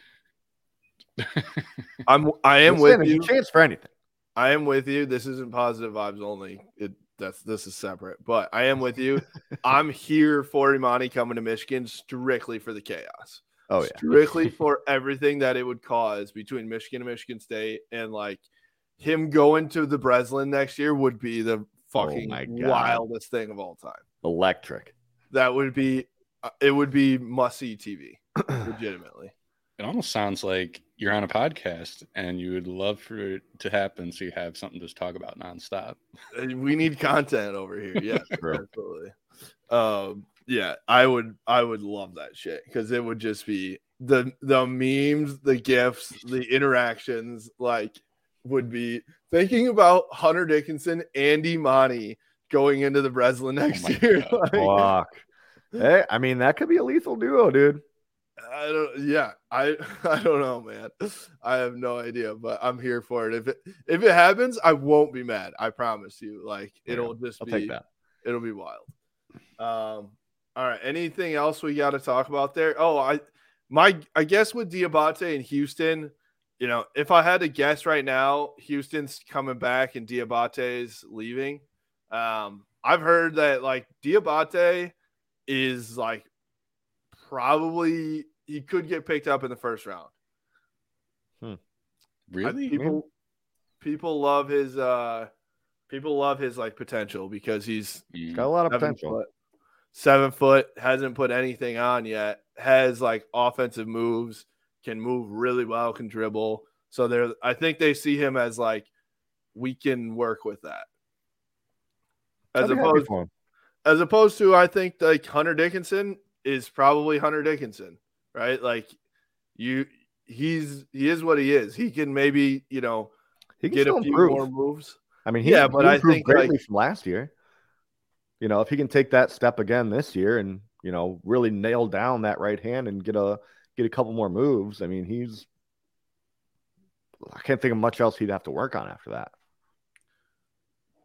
I'm I am Listen, with you. Chance for anything. I am with you. This isn't positive vibes only. It that's this is separate, but I am with you. I'm here for Imani coming to Michigan strictly for the chaos. Oh yeah, strictly for everything that it would cause between Michigan and Michigan State, and like him going to the Breslin next year would be the fucking oh wildest thing of all time. Electric. That would be. It would be must see T V. Legitimately. It almost sounds like you're on a podcast and you would love for it to happen so you have something to talk about nonstop. We need content over here. Yeah, absolutely. Um, yeah, I would I would love that shit because it would just be the the memes, the gifs, the interactions, like would be thinking about Hunter Dickinson and Imani going into the Breslin next oh year. Like, fuck. Hey, I mean that could be a lethal duo, dude. I don't. Yeah, I. I don't know, man. I have no idea, but I'm here for it. If it if it happens, I won't be mad. I promise you. Like it'll yeah, just I'll be. Take that. It'll be wild. Um. All right. Anything else we got to talk about there? Oh, I my I guess with Diabate and Houston, you know, if I had to guess right now, Houston's coming back and Diabate's leaving. Um, I've heard that like Diabate is like. Probably he could get picked up in the first round. Hmm. Really? I, people, people love his uh people love his like potential because he's mm. got a lot of seven potential. Foot, seven foot, hasn't put anything on yet, has like offensive moves, can move really well, can dribble. So there I think they see him as like we can work with that. As opposed as opposed to I think like Hunter Dickinson is probably Hunter Dickinson, right? Like you, he's he is what he is. He can maybe you know he can get a few improve. more moves. I mean, he, yeah, but he I think greatly like, from last year. You know, if he can take that step again this year and you know really nail down that right hand and get a get a couple more moves, I mean, he's. I can't think of much else he'd have to work on after that.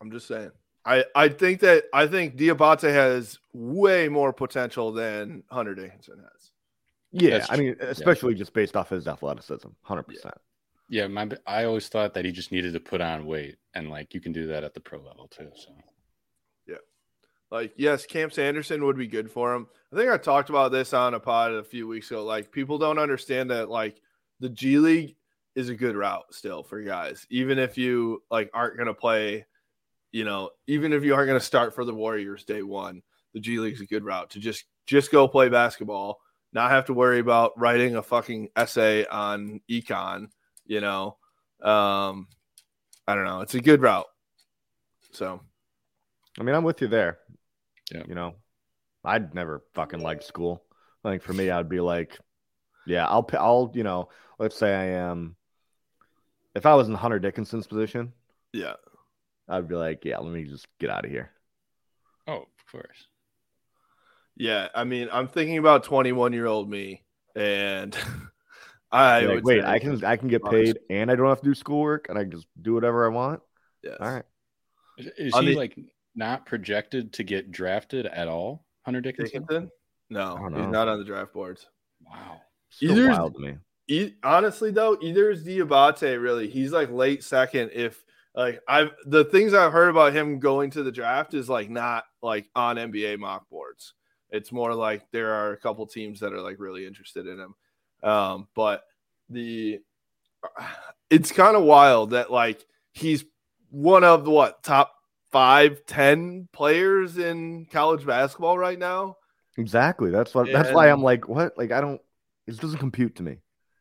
I'm just saying. I, I think that I think Diabate has way more potential than Hunter Dickinson has. Yeah, That's I true. mean, especially just based off his athleticism, one hundred percent. Yeah, my I always thought that he just needed to put on weight, and like you can do that at the pro level too. So, yeah, like yes, Cam Sanderson would be good for him. I think I talked about this on a pod a few weeks ago. Like people don't understand that like the G League is a good route still for guys, even if you like aren't going to play. You know, even if you aren't going to start for the Warriors day one, the G League's a good route to just just go play basketball, not have to worry about writing a fucking essay on econ. You know, um, I don't know. It's a good route. So, I mean, I'm with you there. yeah, You know, I'd never fucking liked school. I think for me, I'd be like, yeah, I'll, I'll, you know, let's say I am, if I was in Hunter Dickinson's position, yeah. I'd be like, yeah, let me just get out of here. oh, of course. Yeah, I mean, I'm thinking about twenty-one-year-old me, and I Be like, would wait, say- I can, I can get paid, and I don't have to do schoolwork, and I can just do whatever I want. Yes. All right. Is, is On he the- like not projected to get drafted at all, Hunter Dickinson? Dickinson? No, I don't he's know. not on the draft boards. Wow. Still Either- wild to me. E- honestly, though, either is Diabate really. He's like late second. If like I've the things I've heard about him going to the draft is like not like on N B A mock boards. It's more like there are a couple teams that are like really interested in him. Um, but the it's kind of wild that like he's one of the what top five, ten players in college basketball right now. Exactly. That's what. That's why And- I'm like, what? Like, I don't. It doesn't compute to me.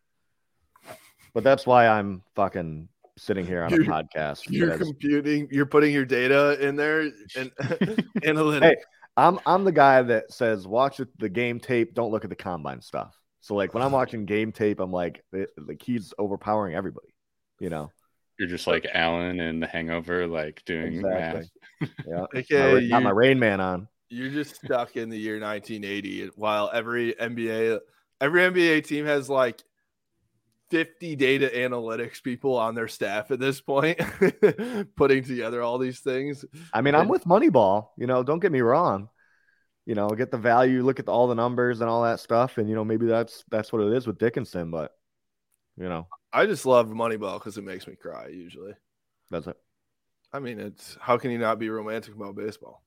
But that's why I'm fucking sitting here on a You're- podcast. You're because computing, you're putting your data in there and analytics. Hey, I'm I'm the guy that says watch it- the game tape, don't look at the combine stuff. So like when I'm watching game tape, I'm like, it, like he's overpowering everybody. You know. You're just like Alan in The Hangover, like doing Exactly. math. Yeah. Okay, My, ra- got my you- Rain Man on. You're just stuck in the year nineteen eighty while every N B A every N B A team has like fifty data analytics people on their staff at this point putting together all these things. I mean, I'm with Moneyball. You know, don't get me wrong. You know, get the value, look at all the numbers and all that stuff, and you know, maybe that's that's what it is with Dickinson. But you know, I just love Moneyball because it makes me cry usually. that's it. I mean, it's how can you not be romantic about baseball?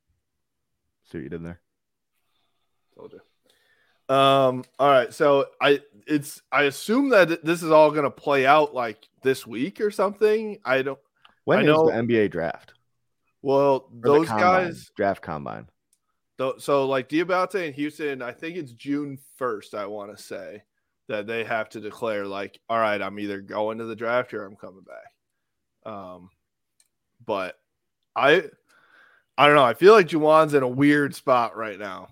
See what you did there. Told you. Um, all right. So I it's I assume that this is all gonna play out like this week or something. I don't When I is know- the N B A draft? well Or the those combine? guys draft combine. Th- So, like Diabate in Houston, I think it's June first, I want to say, that they have to declare, like, all right, I'm either going to the draft or I'm coming back. Um, but I, I don't know. I feel like Juwan's in a weird spot right now.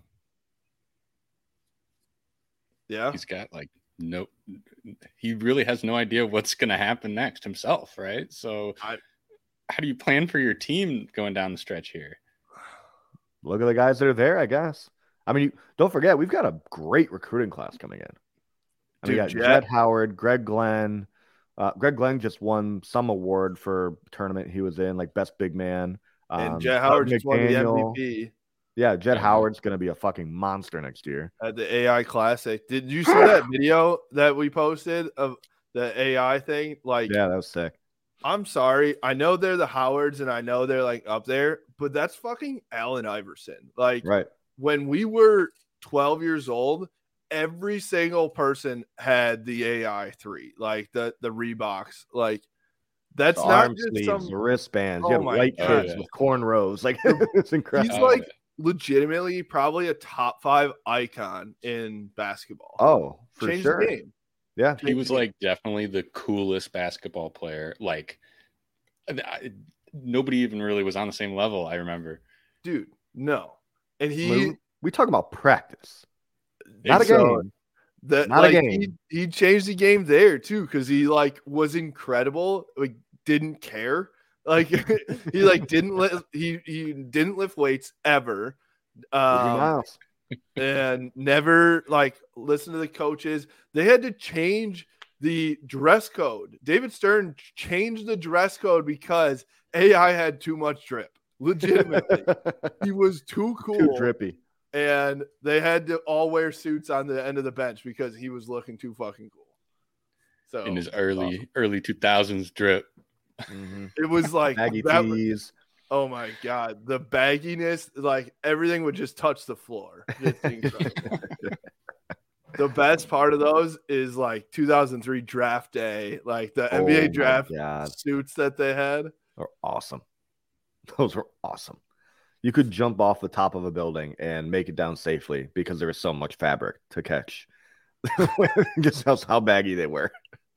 Yeah. He's got like no, he really has no idea what's going to happen next himself, right? So, I- how do you plan for your team going down the stretch here? Look at the guys that are there, I guess. I mean, you, don't forget, we've got a great recruiting class coming in. I mean, we got Dude, Jed Jet- Howard, Greg Glenn. Uh, Greg Glenn just won some award for tournament he was in, like best big man. Um, And Jet Howard Doug just won the McDaniel. M V P Yeah, Jed Yeah. Howard's going to be a fucking monster next year. at the A I Classic. Did you see that video that we posted of the A I thing? Like, Yeah, that was sick. I'm sorry. I know they're the Howards and I know they're like up there, but that's fucking Allen Iverson. Like Right. when we were twelve years old, every single person had the A I three, like the the Reeboks. Like that's The not arm just sleeves, some the wristbands. Oh you have my white God. kids with cornrows. Like it's incredible. He's Oh, like legitimately probably a top five icon in basketball. oh, for Changed sure. the game. Yeah. He was like definitely the coolest basketball player. Like, I, nobody even really was on the same level. I remember. Dude, no. And he we, we talk about practice, not a So- game. That Not a like game. He, he changed the game there too because he like was incredible. Like didn't care. Like he like didn't lift he he didn't lift weights ever. Ricky Um, Miles. and never like listen to the coaches. They had to change the dress code. David Stern changed the dress code because A I had too much drip. Legitimately, he was too cool, Too drippy. and they had to all wear suits on the end of the bench because he was looking too fucking cool. So In his early awesome. early two thousands drip. Mm-hmm. It was like baggy that tees. Was, oh my god, the bagginess, like everything would just touch the floor. The best part of those is like two thousand three draft day, like the oh N B A draft suits that they had. They're awesome. Those were awesome. You could jump off the top of a building and make it down safely because there was so much fabric to catch. Just how, how baggy they were.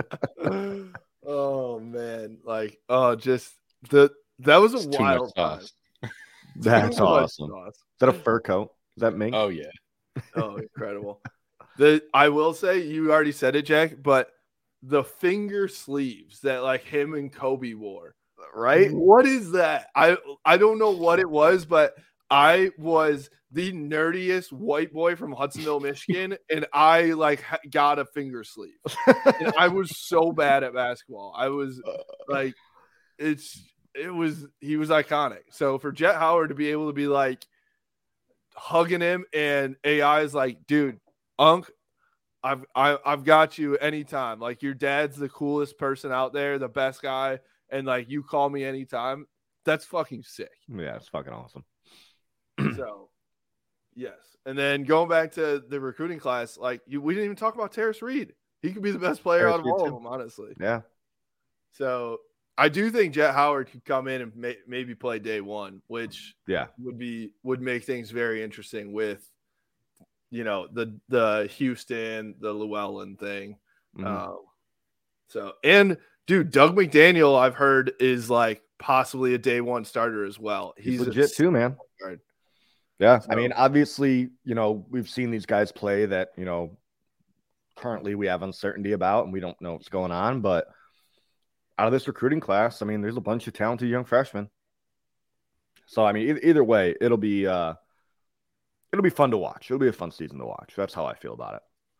Oh man, like oh, just the that was a it's wild time. That's awesome. Is that a fur coat? Is that mink? Oh yeah. Oh, incredible. The I will say you already said it, Jack, but the finger sleeves that like him and Kobe wore, right? What is that? I I don't know what it was, but I was the nerdiest white boy from Hudsonville, Michigan, and I like ha- got a finger sleeve. And I was so bad at basketball. I was like, it's it was he was iconic. So for Jet Howard to be able to be like hugging him, and A I is like, dude, Unc, I've I, I've got you anytime. Like your dad's the coolest person out there, the best guy, and like you call me anytime. That's fucking sick. Yeah, it's fucking awesome. So, yes. And then going back to the recruiting class, like you, we didn't even talk about Terrace Reed. He could be the best player Terrace out of Reed all too. of them, honestly. Yeah. So I do think Jet Howard could come in and may, maybe play day one, which yeah would be would make things very interesting with, you know, the the Houston, the Llewellyn thing. Mm-hmm. Um, so and dude, Doug McDaniel, I've heard is like possibly a day one starter as well. He's, He's legit a, too, man. Guard. Yeah, so, I mean, obviously, you know, we've seen these guys play that, you know, currently we have uncertainty about and we don't know what's going on. But out of this recruiting class, I mean, there's a bunch of talented young freshmen. So, I mean, e- either way, it'll be uh, it'll be fun to watch. It'll be a fun season to watch. That's how I feel about it.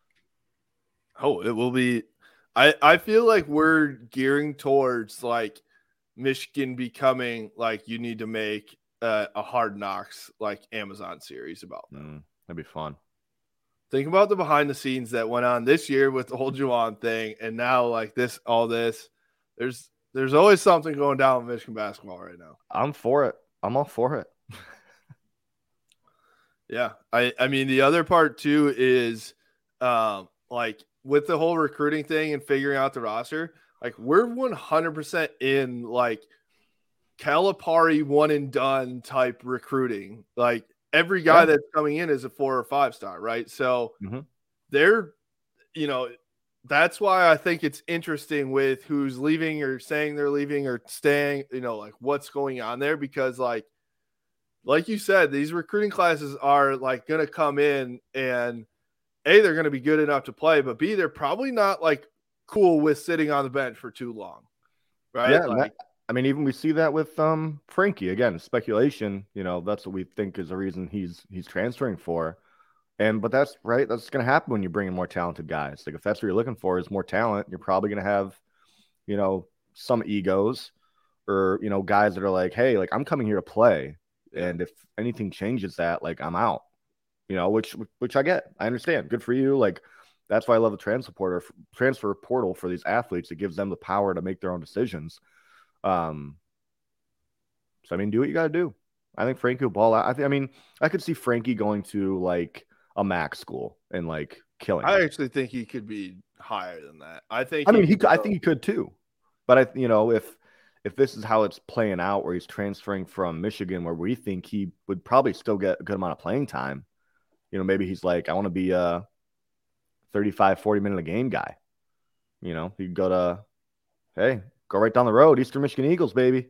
Oh, it will be. I, I feel like we're gearing towards like Michigan becoming like you need to make uh, a Hard Knocks like Amazon series about them. Mm, that'd be fun. Think about the behind the scenes that went on this year with the whole Juwan thing, and now like this, all this. There's there's always something going down with Michigan basketball right now. I'm for it. I'm all for it. Yeah, I I mean the other part too is um like with the whole recruiting thing and figuring out the roster, like we're one hundred percent in like Calipari one and done type recruiting. Like every guy yeah. that's coming in is a four or five star, right? So mm-hmm. they're, you know, that's why I think it's interesting with who's leaving or saying they're leaving or staying, you know, like what's going on there, because like, like you said, these recruiting classes are like going to come in and A, they're going to be good enough to play, but B, they're probably not like cool with sitting on the bench for too long. Right. Yeah. Like, that, I mean, even we see that with um, Frankie. Again, speculation, you know, that's what we think is the reason he's he's transferring for. And but that's right. That's going to happen when you bring in more talented guys. Like if that's what you're looking for is more talent, you're probably going to have, you know, some egos or, you know, guys that are like, hey, like I'm coming here to play. And if anything changes that, like I'm out, you know, which which I get. I understand. Good for you. Like that's why I love the transfer portal, transfer portal for these athletes. It gives them the power to make their own decisions. Um, so I mean, do what you got to do. I think Frankie will ball out. I think. I mean, I could see Frankie going to like a MAC school and like killing. I him. actually think he could be higher than that. I think. I mean, he. Could, I think he could too. But I, you know, if if this is how it's playing out, where he's transferring from Michigan, where we think he would probably still get a good amount of playing time, you know, maybe he's like, I want to be a thirty-five, forty minute a game guy. You know, you go to, hey. Go right down the road, Eastern Michigan Eagles, baby.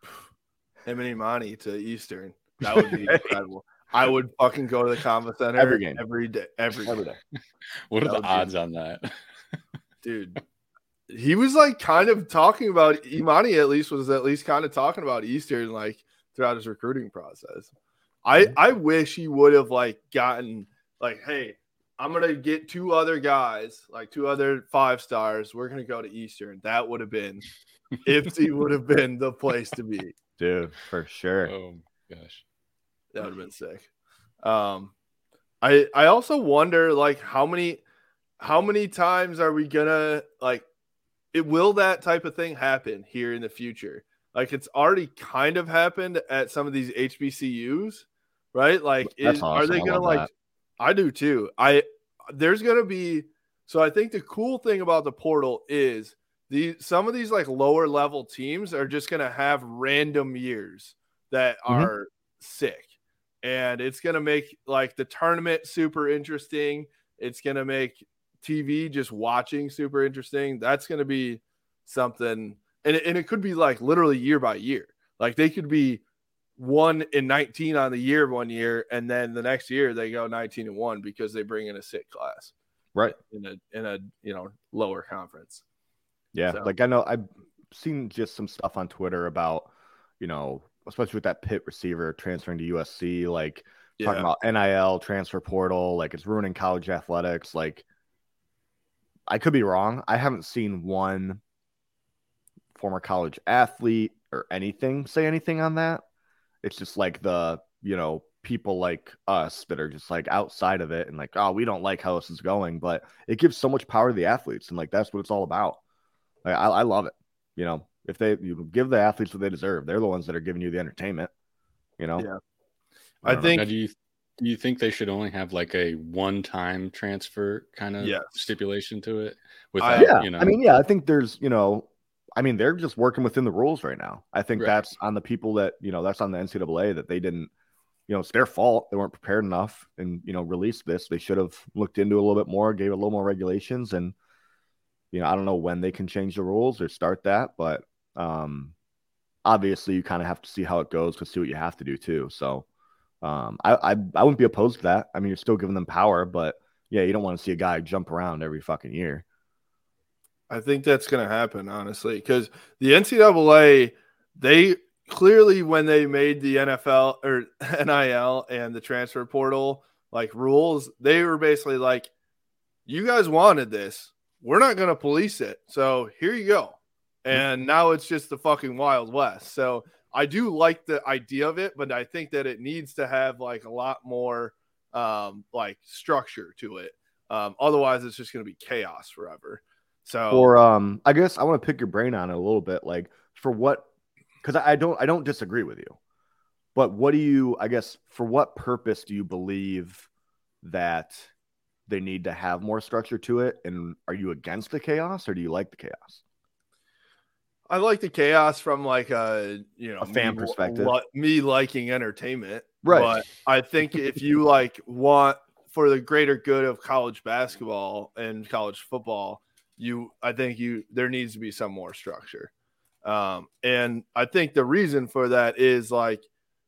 Him and Imani to Eastern. That would be incredible. I would fucking go to the Conva Center every game, every day, every, every day. What that are the odds be... on that, dude? He was like kind of talking about Imani. At least was at least kind of talking about Eastern like throughout his recruiting process. I I wish he would have like gotten like, hey, I'm gonna get two other guys, like two other five stars. We're gonna go to Eastern. That would have been Ipsy would have been the place to be. Dude, for sure. Oh gosh, that would have been sick. Um, I I also wonder like how many how many times are we gonna like it will that type of thing happen here in the future? Like it's already kind of happened at some of these H B C Us, right? Like is, awesome. are they I gonna love like that. I do too. I there's gonna be so I think the cool thing about the portal is the some of these like lower level teams are just gonna have random years that Mhm. are sick. And it's going to make like the tournament super interesting. It's going to make T V just watching super interesting. That's going to be something. And it, and it could be like literally year by year. Like they could be one and nineteen on the year one year. And then the next year they go nineteen and one because they bring in a sick class. Right. In a, in a, you know, lower conference. Yeah. So. Like I know I've seen just some stuff on Twitter about, you know, especially with that Pitt receiver transferring to U S C, like Yeah. talking about N I L, transfer portal, like it's ruining college athletics. Like I could be wrong. I haven't seen one former college athlete or anything say anything on that. It's just like the, you know, people like us that are just like outside of it and like, oh, we don't like how this is going, but it gives so much power to the athletes. And like, that's what it's all about. Like, I, I love it. You know, if they you give the athletes what they deserve, they're the ones that are giving you the entertainment, you know? Yeah. I, I don't think Now, do you do you think they should only have like a one-time transfer kind of Yes. stipulation to it? I- Without, yeah. you know, I mean, yeah, I think there's, you know, I mean, they're just working within the rules right now. I think Right. that's on the people that, you know, that's on the N C double A that they didn't, you know, it's their fault. They weren't prepared enough and, you know, released this. They should have looked into it a little bit more, gave it a little more regulations. And, you know, I don't know when they can change the rules or start that, but um, obviously you kind of have to see how it goes to see what you have to do too. So um, I, I, I wouldn't be opposed to that. I mean, you're still giving them power, but yeah, you don't want to see a guy jump around every fucking year. I think that's going to happen, honestly, because the N C double A, they clearly, when they made the N F L or N I L and the transfer portal like rules, they were basically like, you guys wanted this. We're not going to police it. So here you go. And now it's just the fucking Wild West. So I do like the idea of it, but I think that it needs to have like a lot more um, like structure to it. Um, otherwise, it's just going to be chaos forever. So, Or um, I guess I want to pick your brain on it a little bit, like for what, because I don't, I don't disagree with you, but what do you, I guess, for what purpose do you believe that they need to have more structure to it? And are you against the chaos or do you like the chaos? I like the chaos from like a you know A fan me, perspective. li- me liking entertainment, Right. But I think if you like want for the greater good of college basketball and college football, you I think you there needs to be some more structure, um, and I think the reason for that is like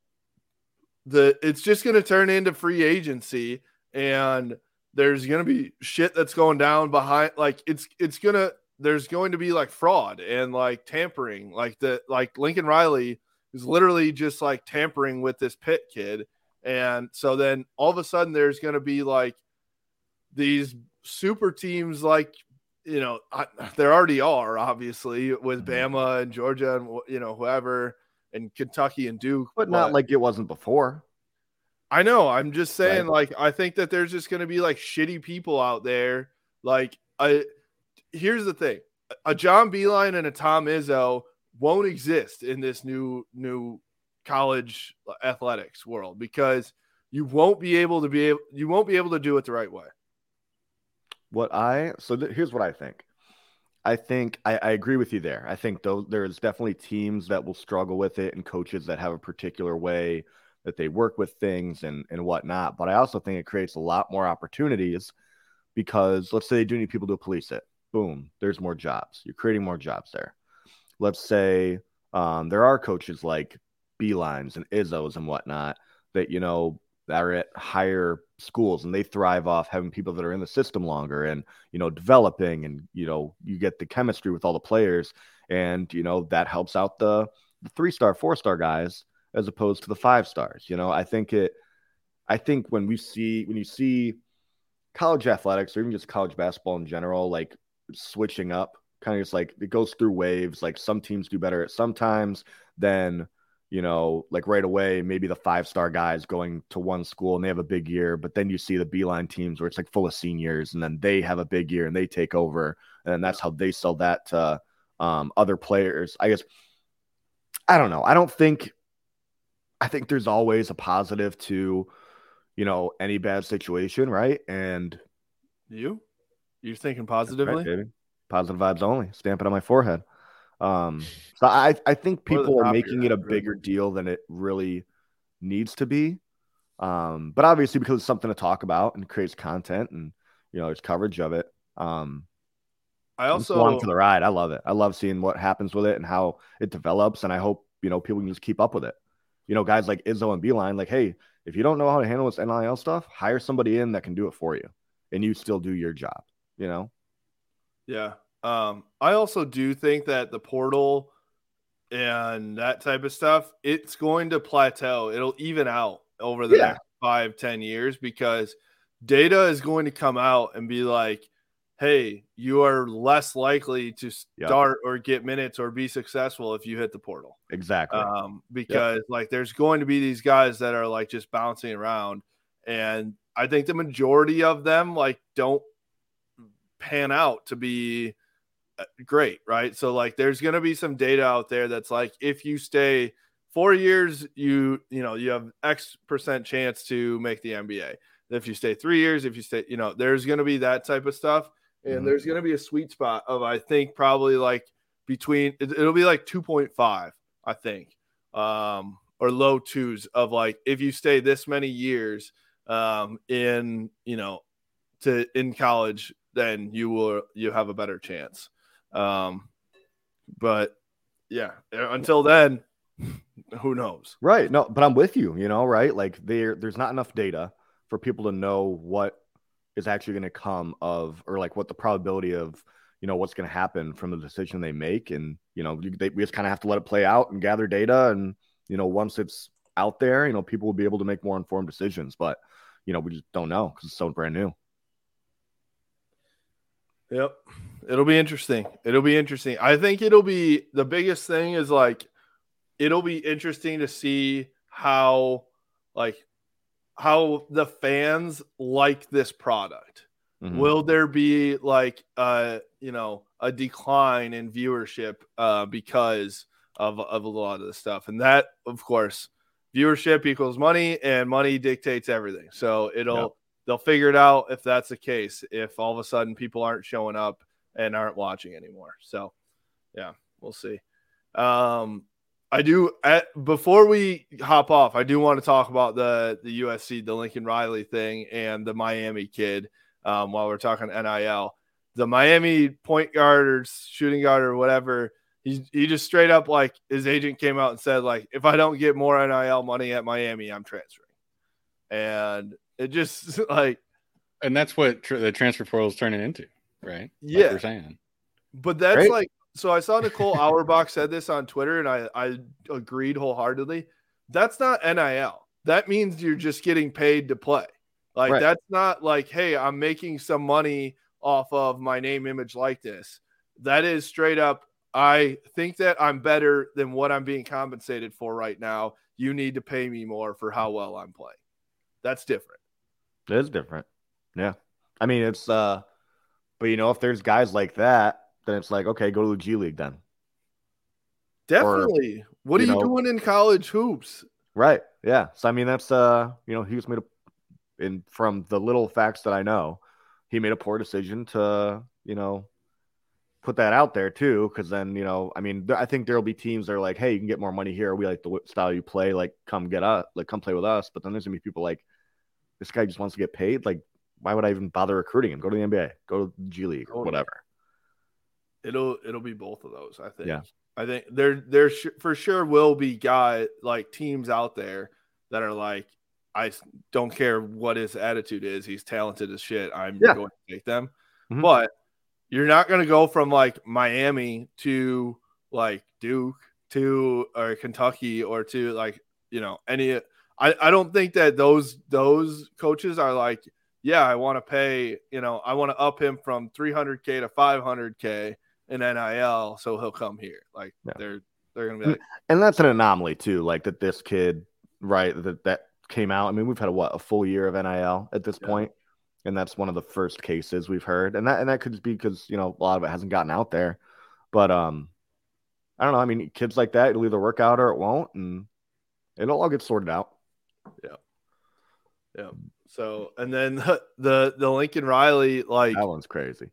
the it's just going to turn into free agency, and there's going to be shit that's going down behind like it's it's going to. There's going to be like fraud and like tampering, like the like Lincoln Riley is literally just like tampering with this Pitt kid. And so then all of a sudden there's going to be like these super teams, like, you know, I, there already are obviously with Bama and Georgia and, you know, whoever and Kentucky and Duke, But not like it wasn't before. I know. I'm just saying, Right. like, I think that there's just going to be like shitty people out there. Like, I, here's the thing: a John Beeline and a Tom Izzo won't exist in this new new college athletics world because you won't be able to be able you won't be able to do it the right way. What I so th- here's what I think. I think I, I agree with you there. I think though there's definitely teams that will struggle with it and coaches that have a particular way that they work with things and and whatnot. But I also think it creates a lot more opportunities because let's say they do need people to police it. Boom, there's more jobs. You're creating more jobs there. Let's say um, there are coaches like Beelines and Izzos and whatnot that, you know, that are at higher schools and they thrive off having people that are in the system longer and, you know, developing and, you know, you get the chemistry with all the players and, you know, that helps out the, the three-star, four-star guys as opposed to the five stars. You know, I think it, I think when we see, when you see college athletics or even just college basketball in general, like switching up kind of just like it goes through waves. Like some teams do better at sometimes then, you know, like right away, maybe the five-star guys going to one school and they have a big year, but then you see the Beeline teams where it's like full of seniors and then they have a big year and they take over. And then that's how they sell that to um, other players. I guess, I don't know. I don't think, I think there's always a positive to, you know, any bad situation, right? And you, you're thinking positively? Right, baby. Positive vibes only. Stamp it on my forehead. Um, so I, I think people are making it a bigger deal than it really needs to be. Um, but obviously because it's something to talk about and creates content and, you know, there's coverage of it. Um, I also along for the ride. I love it. I love seeing what happens with it and how it develops. And I hope, you know, people can just keep up with it. You know, guys like Izzo and Beeline, like, hey, if you don't know how to handle this N I L stuff, hire somebody in that can do it for you and you still do your job, you know? Yeah. Um, I also do think that the portal and that type of stuff, it's going to plateau. It'll even out over the yeah. next five, ten years because data is going to come out and be like, hey, you are less likely to start yep. or get minutes or be successful if you hit the portal. Exactly. Um, because yep. like there's going to be these guys that are like just bouncing around. And I think the majority of them like don't pan out to be great, right? So like there's going to be some data out there that's like if you stay four years, you you know, you have X percent chance to make the N B A. If you stay three years, if you stay, you know, there's going to be that type of stuff. And mm-hmm. there's going to be a sweet spot of, I think, probably like between, it'll be like two point five, I think, um, or low twos of like, if you stay this many years um, in, you know, to in college, then you will, you have a better chance. Um, but yeah, until then, who knows? Right. No, but I'm with you, you know, right? Like there, there's not enough data for people to know what is actually going to come of, or like what the probability of, you know, what's going to happen from the decision they make. And, you know, they, we just kind of have to let it play out and gather data. And, you know, once it's out there, you know, people will be able to make more informed decisions, but, you know, we just don't know because it's so brand new. Yep. It'll be interesting. It'll be interesting. I think it'll be, the biggest thing is like, it'll be interesting to see how, like, how the fans like this product. Mm-hmm. Will there be like, uh, you know, a decline in viewership uh, because of, of a lot of the stuff? And that, of course, viewership equals money and money dictates everything. So it'll, yep. they'll figure it out if that's the case, if all of a sudden people aren't showing up and aren't watching anymore. So yeah, we'll see. Um, I do at, before we hop off, I do want to talk about the, the U S C, the Lincoln Riley thing and the Miami kid. Um, while we're talking N I L, the Miami point guard or shooting guard or whatever, he, he just straight up, like his agent came out and said, like, if I don't get more N I L money at Miami, I'm transferring. And it just like, and that's what tr- the transfer portal is turning into, right? Yeah. Like we're saying, but that's right? like, so I saw Nicole Auerbach said this on Twitter and I, I agreed wholeheartedly. That's not N I L. That means you're just getting paid to play. Like, right. That's not like, hey, I'm making some money off of my name, image, likeness. That is straight up, I think that I'm better than what I'm being compensated for right now. You need to pay me more for how well I'm playing. That's different. It is different. Yeah. I mean, it's, uh, but you know, if there's guys like that, then it's like, okay, go to the G League then. Definitely. Or, what are you, you know, doing in college hoops? Right. Yeah. So, I mean, that's, uh, you know, he was made a, in from the little facts that I know, he made a poor decision to, you know, put that out there too. Cause then, you know, I mean, I think there'll be teams that are like, hey, you can get more money here. We like the style you play, like come get us, like come play with us. But then there's gonna be people like, this guy just wants to get paid. Like, why would I even bother recruiting him? Go to the N B A, go to the G League or whatever. It'll, it'll be both of those. I think, yeah. I think there, there sh- for sure will be guy like teams out there that are like, I don't care what his attitude is. He's talented as shit. I'm yeah. going to take them. Mm-hmm. But you're not going to go from like Miami to like Duke to or Kentucky or to like, you know, any. I, I don't think that those those coaches are like, yeah, I want to pay, you know, I want to up him from three hundred K to five hundred K in N I L, so he'll come here. Like Yeah. they're they're gonna be like, and that's an anomaly too. Like that, this kid, right? That that came out. I mean, we've had a, what a full year of N I L at this Yeah. point, and that's one of the first cases we've heard. And that and that could just be because you know a lot of it hasn't gotten out there. But um, I don't know. I mean, kids like that, it'll either work out or it won't, and it'll all get sorted out. yeah, yeah. So and then the the, the Lincoln Riley, like That one's crazy.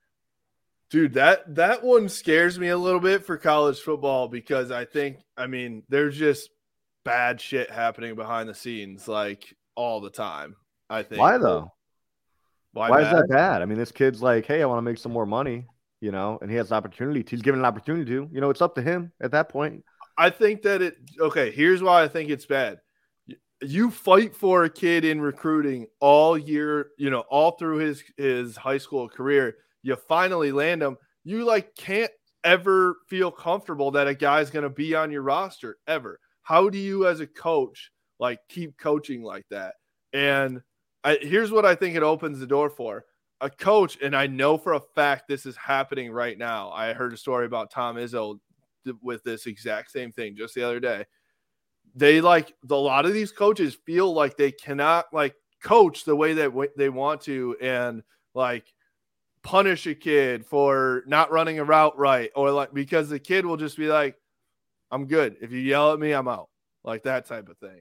dude, that that one scares me a little bit for college football because I think, I mean, there's just bad shit happening behind the scenes like all the time. I think. Why though? Why, Why bad? is that bad? I mean, this kid's like, hey, I want to make some more money, you know, and he has an opportunity. He's given an opportunity to, you know, it's up to him at that point. I think that it okay, here's why I think it's bad. You fight for a kid in recruiting all year, you know, all through his his high school career. You finally land him. You like can't ever feel comfortable that a guy's going to be on your roster ever. How do you as a coach like keep coaching like that? And I, here's what I think it opens the door for. A coach, and I know for a fact this is happening right now. I heard a story about Tom Izzo with this exact same thing just the other day. They like a lot of these coaches feel like they cannot like coach the way that w- they want to and like punish a kid for not running a route right, or like because the kid will just be like, I'm good. If you yell at me, I'm out. Like that type of thing.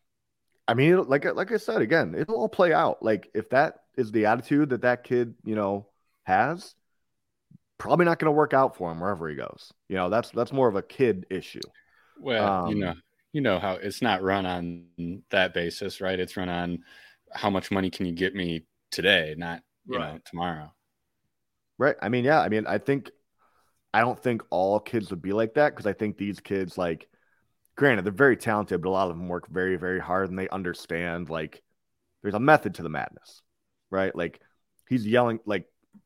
I mean, like like I said again, it'll all play out. Like if that is the attitude that that kid, you know, has, probably not going to work out for him wherever he goes. You know, that's that's more of a kid issue. Well, Um, you know, you know how it's not run on that basis, right? It's run on how much money can you get me today, not you Right. know tomorrow. Right. I mean, yeah. I mean, I think I don't think all kids would be like that because I think these kids, like, granted, they're very talented, but a lot of them work very, very hard and they understand like there's a method to the madness, right? Like he's yelling like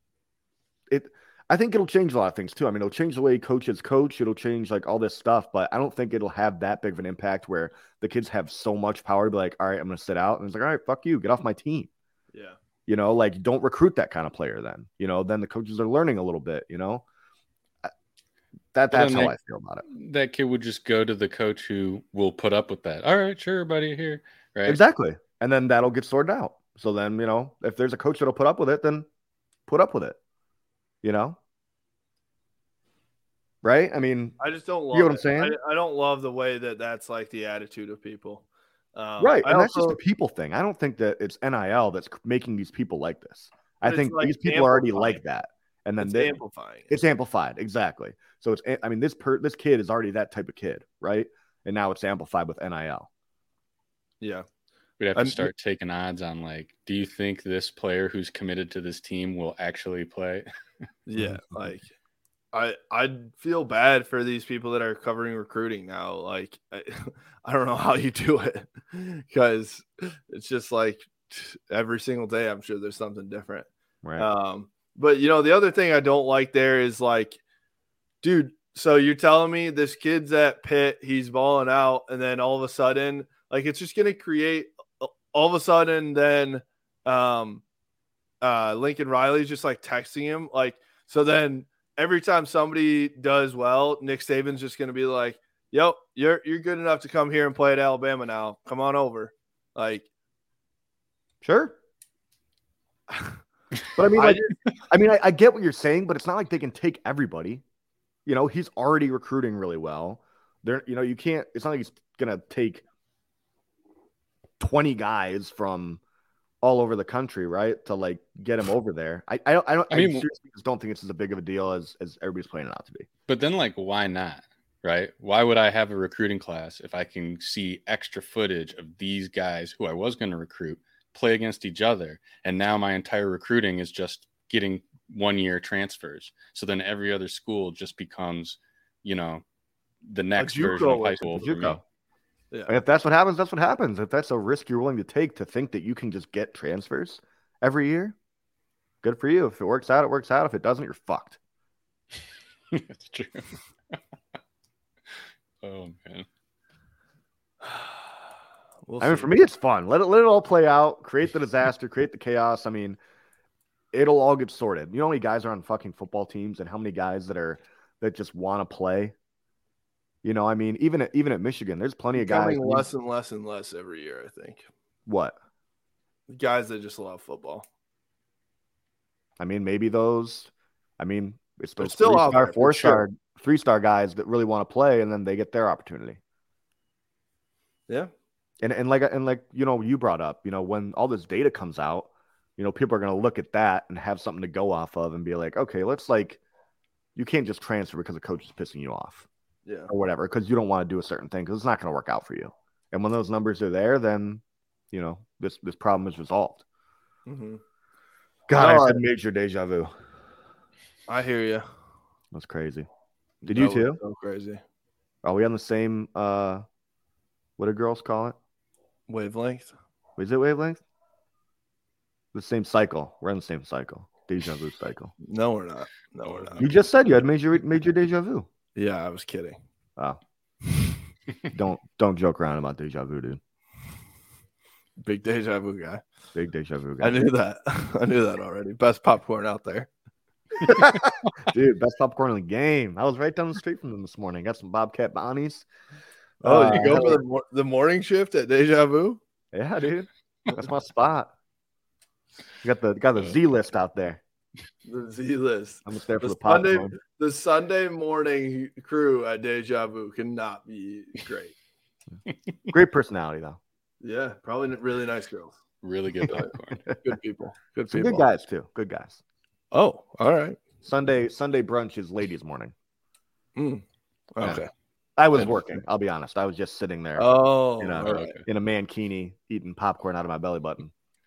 it. I think it'll change a lot of things too. I mean, it'll change the way coaches coach. It'll change like all this stuff, but I don't think it'll have that big of an impact where the kids have so much power to be like, all right, I'm going to sit out. And it's like, all right, fuck you. Get off my team. Yeah. You know, like don't recruit that kind of player then, you know, then the coaches are learning a little bit, you know, that that's then how they- I feel about it. That kid would just go to the coach who will put up with that. All right, sure, buddy, here, right? Exactly. And then that'll get sorted out. So then, you know, if there's a coach that'll put up with it, then put up with it, you know? Right? I mean, I just don't love You know what I'm it. saying? I, I don't love the way that that's like the attitude of people. Um, right. I And that's also- just a people thing. I don't think that it's N I L that's making these people like this. I But it's think like these people are already amplifying. like that. And then it's they, amplifying. it. it's amplified. Exactly. So it's, I mean, this per, this kid is already that type of kid, right? And now it's amplified with N I L. Yeah. We'd have to I'm- start taking odds on like, do you think this player who's committed to this team will actually play? Yeah, like I I feel bad for these people that are covering recruiting now. Like I, I don't know how you do it because it's just like every single day I'm sure there's something different. Right. Um, but you know the other thing I don't like there is like, dude. So you're telling me this kid's at Pitt, he's balling out, and then all of a sudden, like it's just gonna create all of a sudden then, um, uh, Lincoln Riley's just like texting him like. So then every time somebody does well, Nick Saban's just going to be like, "Yo, you're you're good enough to come here and play at Alabama now. Come on over." Like, Sure. But I mean, I like, I mean, I, I get what you're saying, but it's not like they can take everybody. You know, he's already recruiting really well. There, you know, you can't. It's not like he's gonna take twenty guys from all over the country, right, to like get him over there. I, I don't, I don't. I, I mean, seriously just don't think it's as big of a deal as as everybody's playing it out to be. But then, like, why not? Right? Why would I have a recruiting class if I can see extra footage of these guys who I was going to recruit play against each other? And now my entire recruiting is just getting one year transfers. So then every other school just becomes, you know, the next JUCO version of high or school. The for me. JUCO. yeah, And if that's what happens, that's what happens. If that's a risk you're willing to take to think that you can just get transfers every year, good for you. If it works out, it works out. If it doesn't, you're fucked. That's true. Oh, man. we'll I mean, see. for me, it's fun. Let it let it all play out. Create the disaster. Create the chaos. I mean, it'll all get sorted. You know how many guys are on fucking football teams and how many guys that are that just want to play? You know, I mean, even at, even at Michigan, there's plenty of guys. Becoming less and less and less every year, I think. What? Guys that just love football. I mean, maybe those. I mean, it's those still out three-star, there, for four-star, sure. three-star guys that really want to play, and then they get their opportunity. Yeah. And and like and like you know, you brought up, you know, when all this data comes out, you know, people are going to look at that and have something to go off of and be like, okay, let's like, you can't just transfer because a coach is pissing you off. Yeah. Or whatever, because you don't want to do a certain thing because it's not going to work out for you. And when those numbers are there, then, you know, this this problem is resolved. Mm-hmm. God, No, I had I- major deja vu. I hear you. That's crazy. Did you too? So crazy. Are we on the same, uh, what do girls call it? Wavelength. Is it wavelength? The same cycle. We're on the same cycle. Deja vu cycle. No, we're not. No, we're not. You just said you had major major deja vu. Yeah, I was kidding. Oh. don't don't joke around about deja vu, dude. Big deja vu guy. Big deja vu guy. I knew that. I knew that already. Best popcorn out there. Dude, best popcorn in the game. I was right down the street from them this morning. Got some Bobcat Bonnies. Oh, Uh, you go for the, mor- the morning shift at Deja Vu? Yeah, dude. That's my spot. You got the got the Z list out there. The Z list. I'm just there for The the Sunday, popcorn. the Sunday morning crew at Deja Vu cannot be great. Great personality though. Yeah, probably really nice girls. Really good popcorn. Good people. Good Some people. good guys too. Good guys. Oh, all right. Sunday Sunday brunch is ladies' morning. Mm. Okay. I was working. I'll be honest. I was just sitting there Oh, in a all right. in a mankini eating popcorn out of my belly button.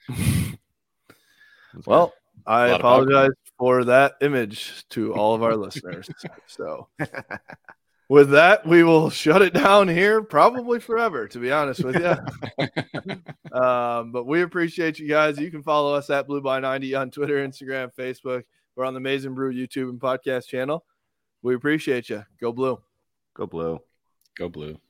Well, I A lot of apologize for that image to all of our listeners. So, with that, we will shut it down here, probably forever, to be honest with you. um, but we appreciate you guys. You can follow us at Blue by ninety on Twitter, Instagram, Facebook. We're on the Amazing Brew YouTube and podcast channel. We appreciate you. Go Blue. Go blue. Go Blue.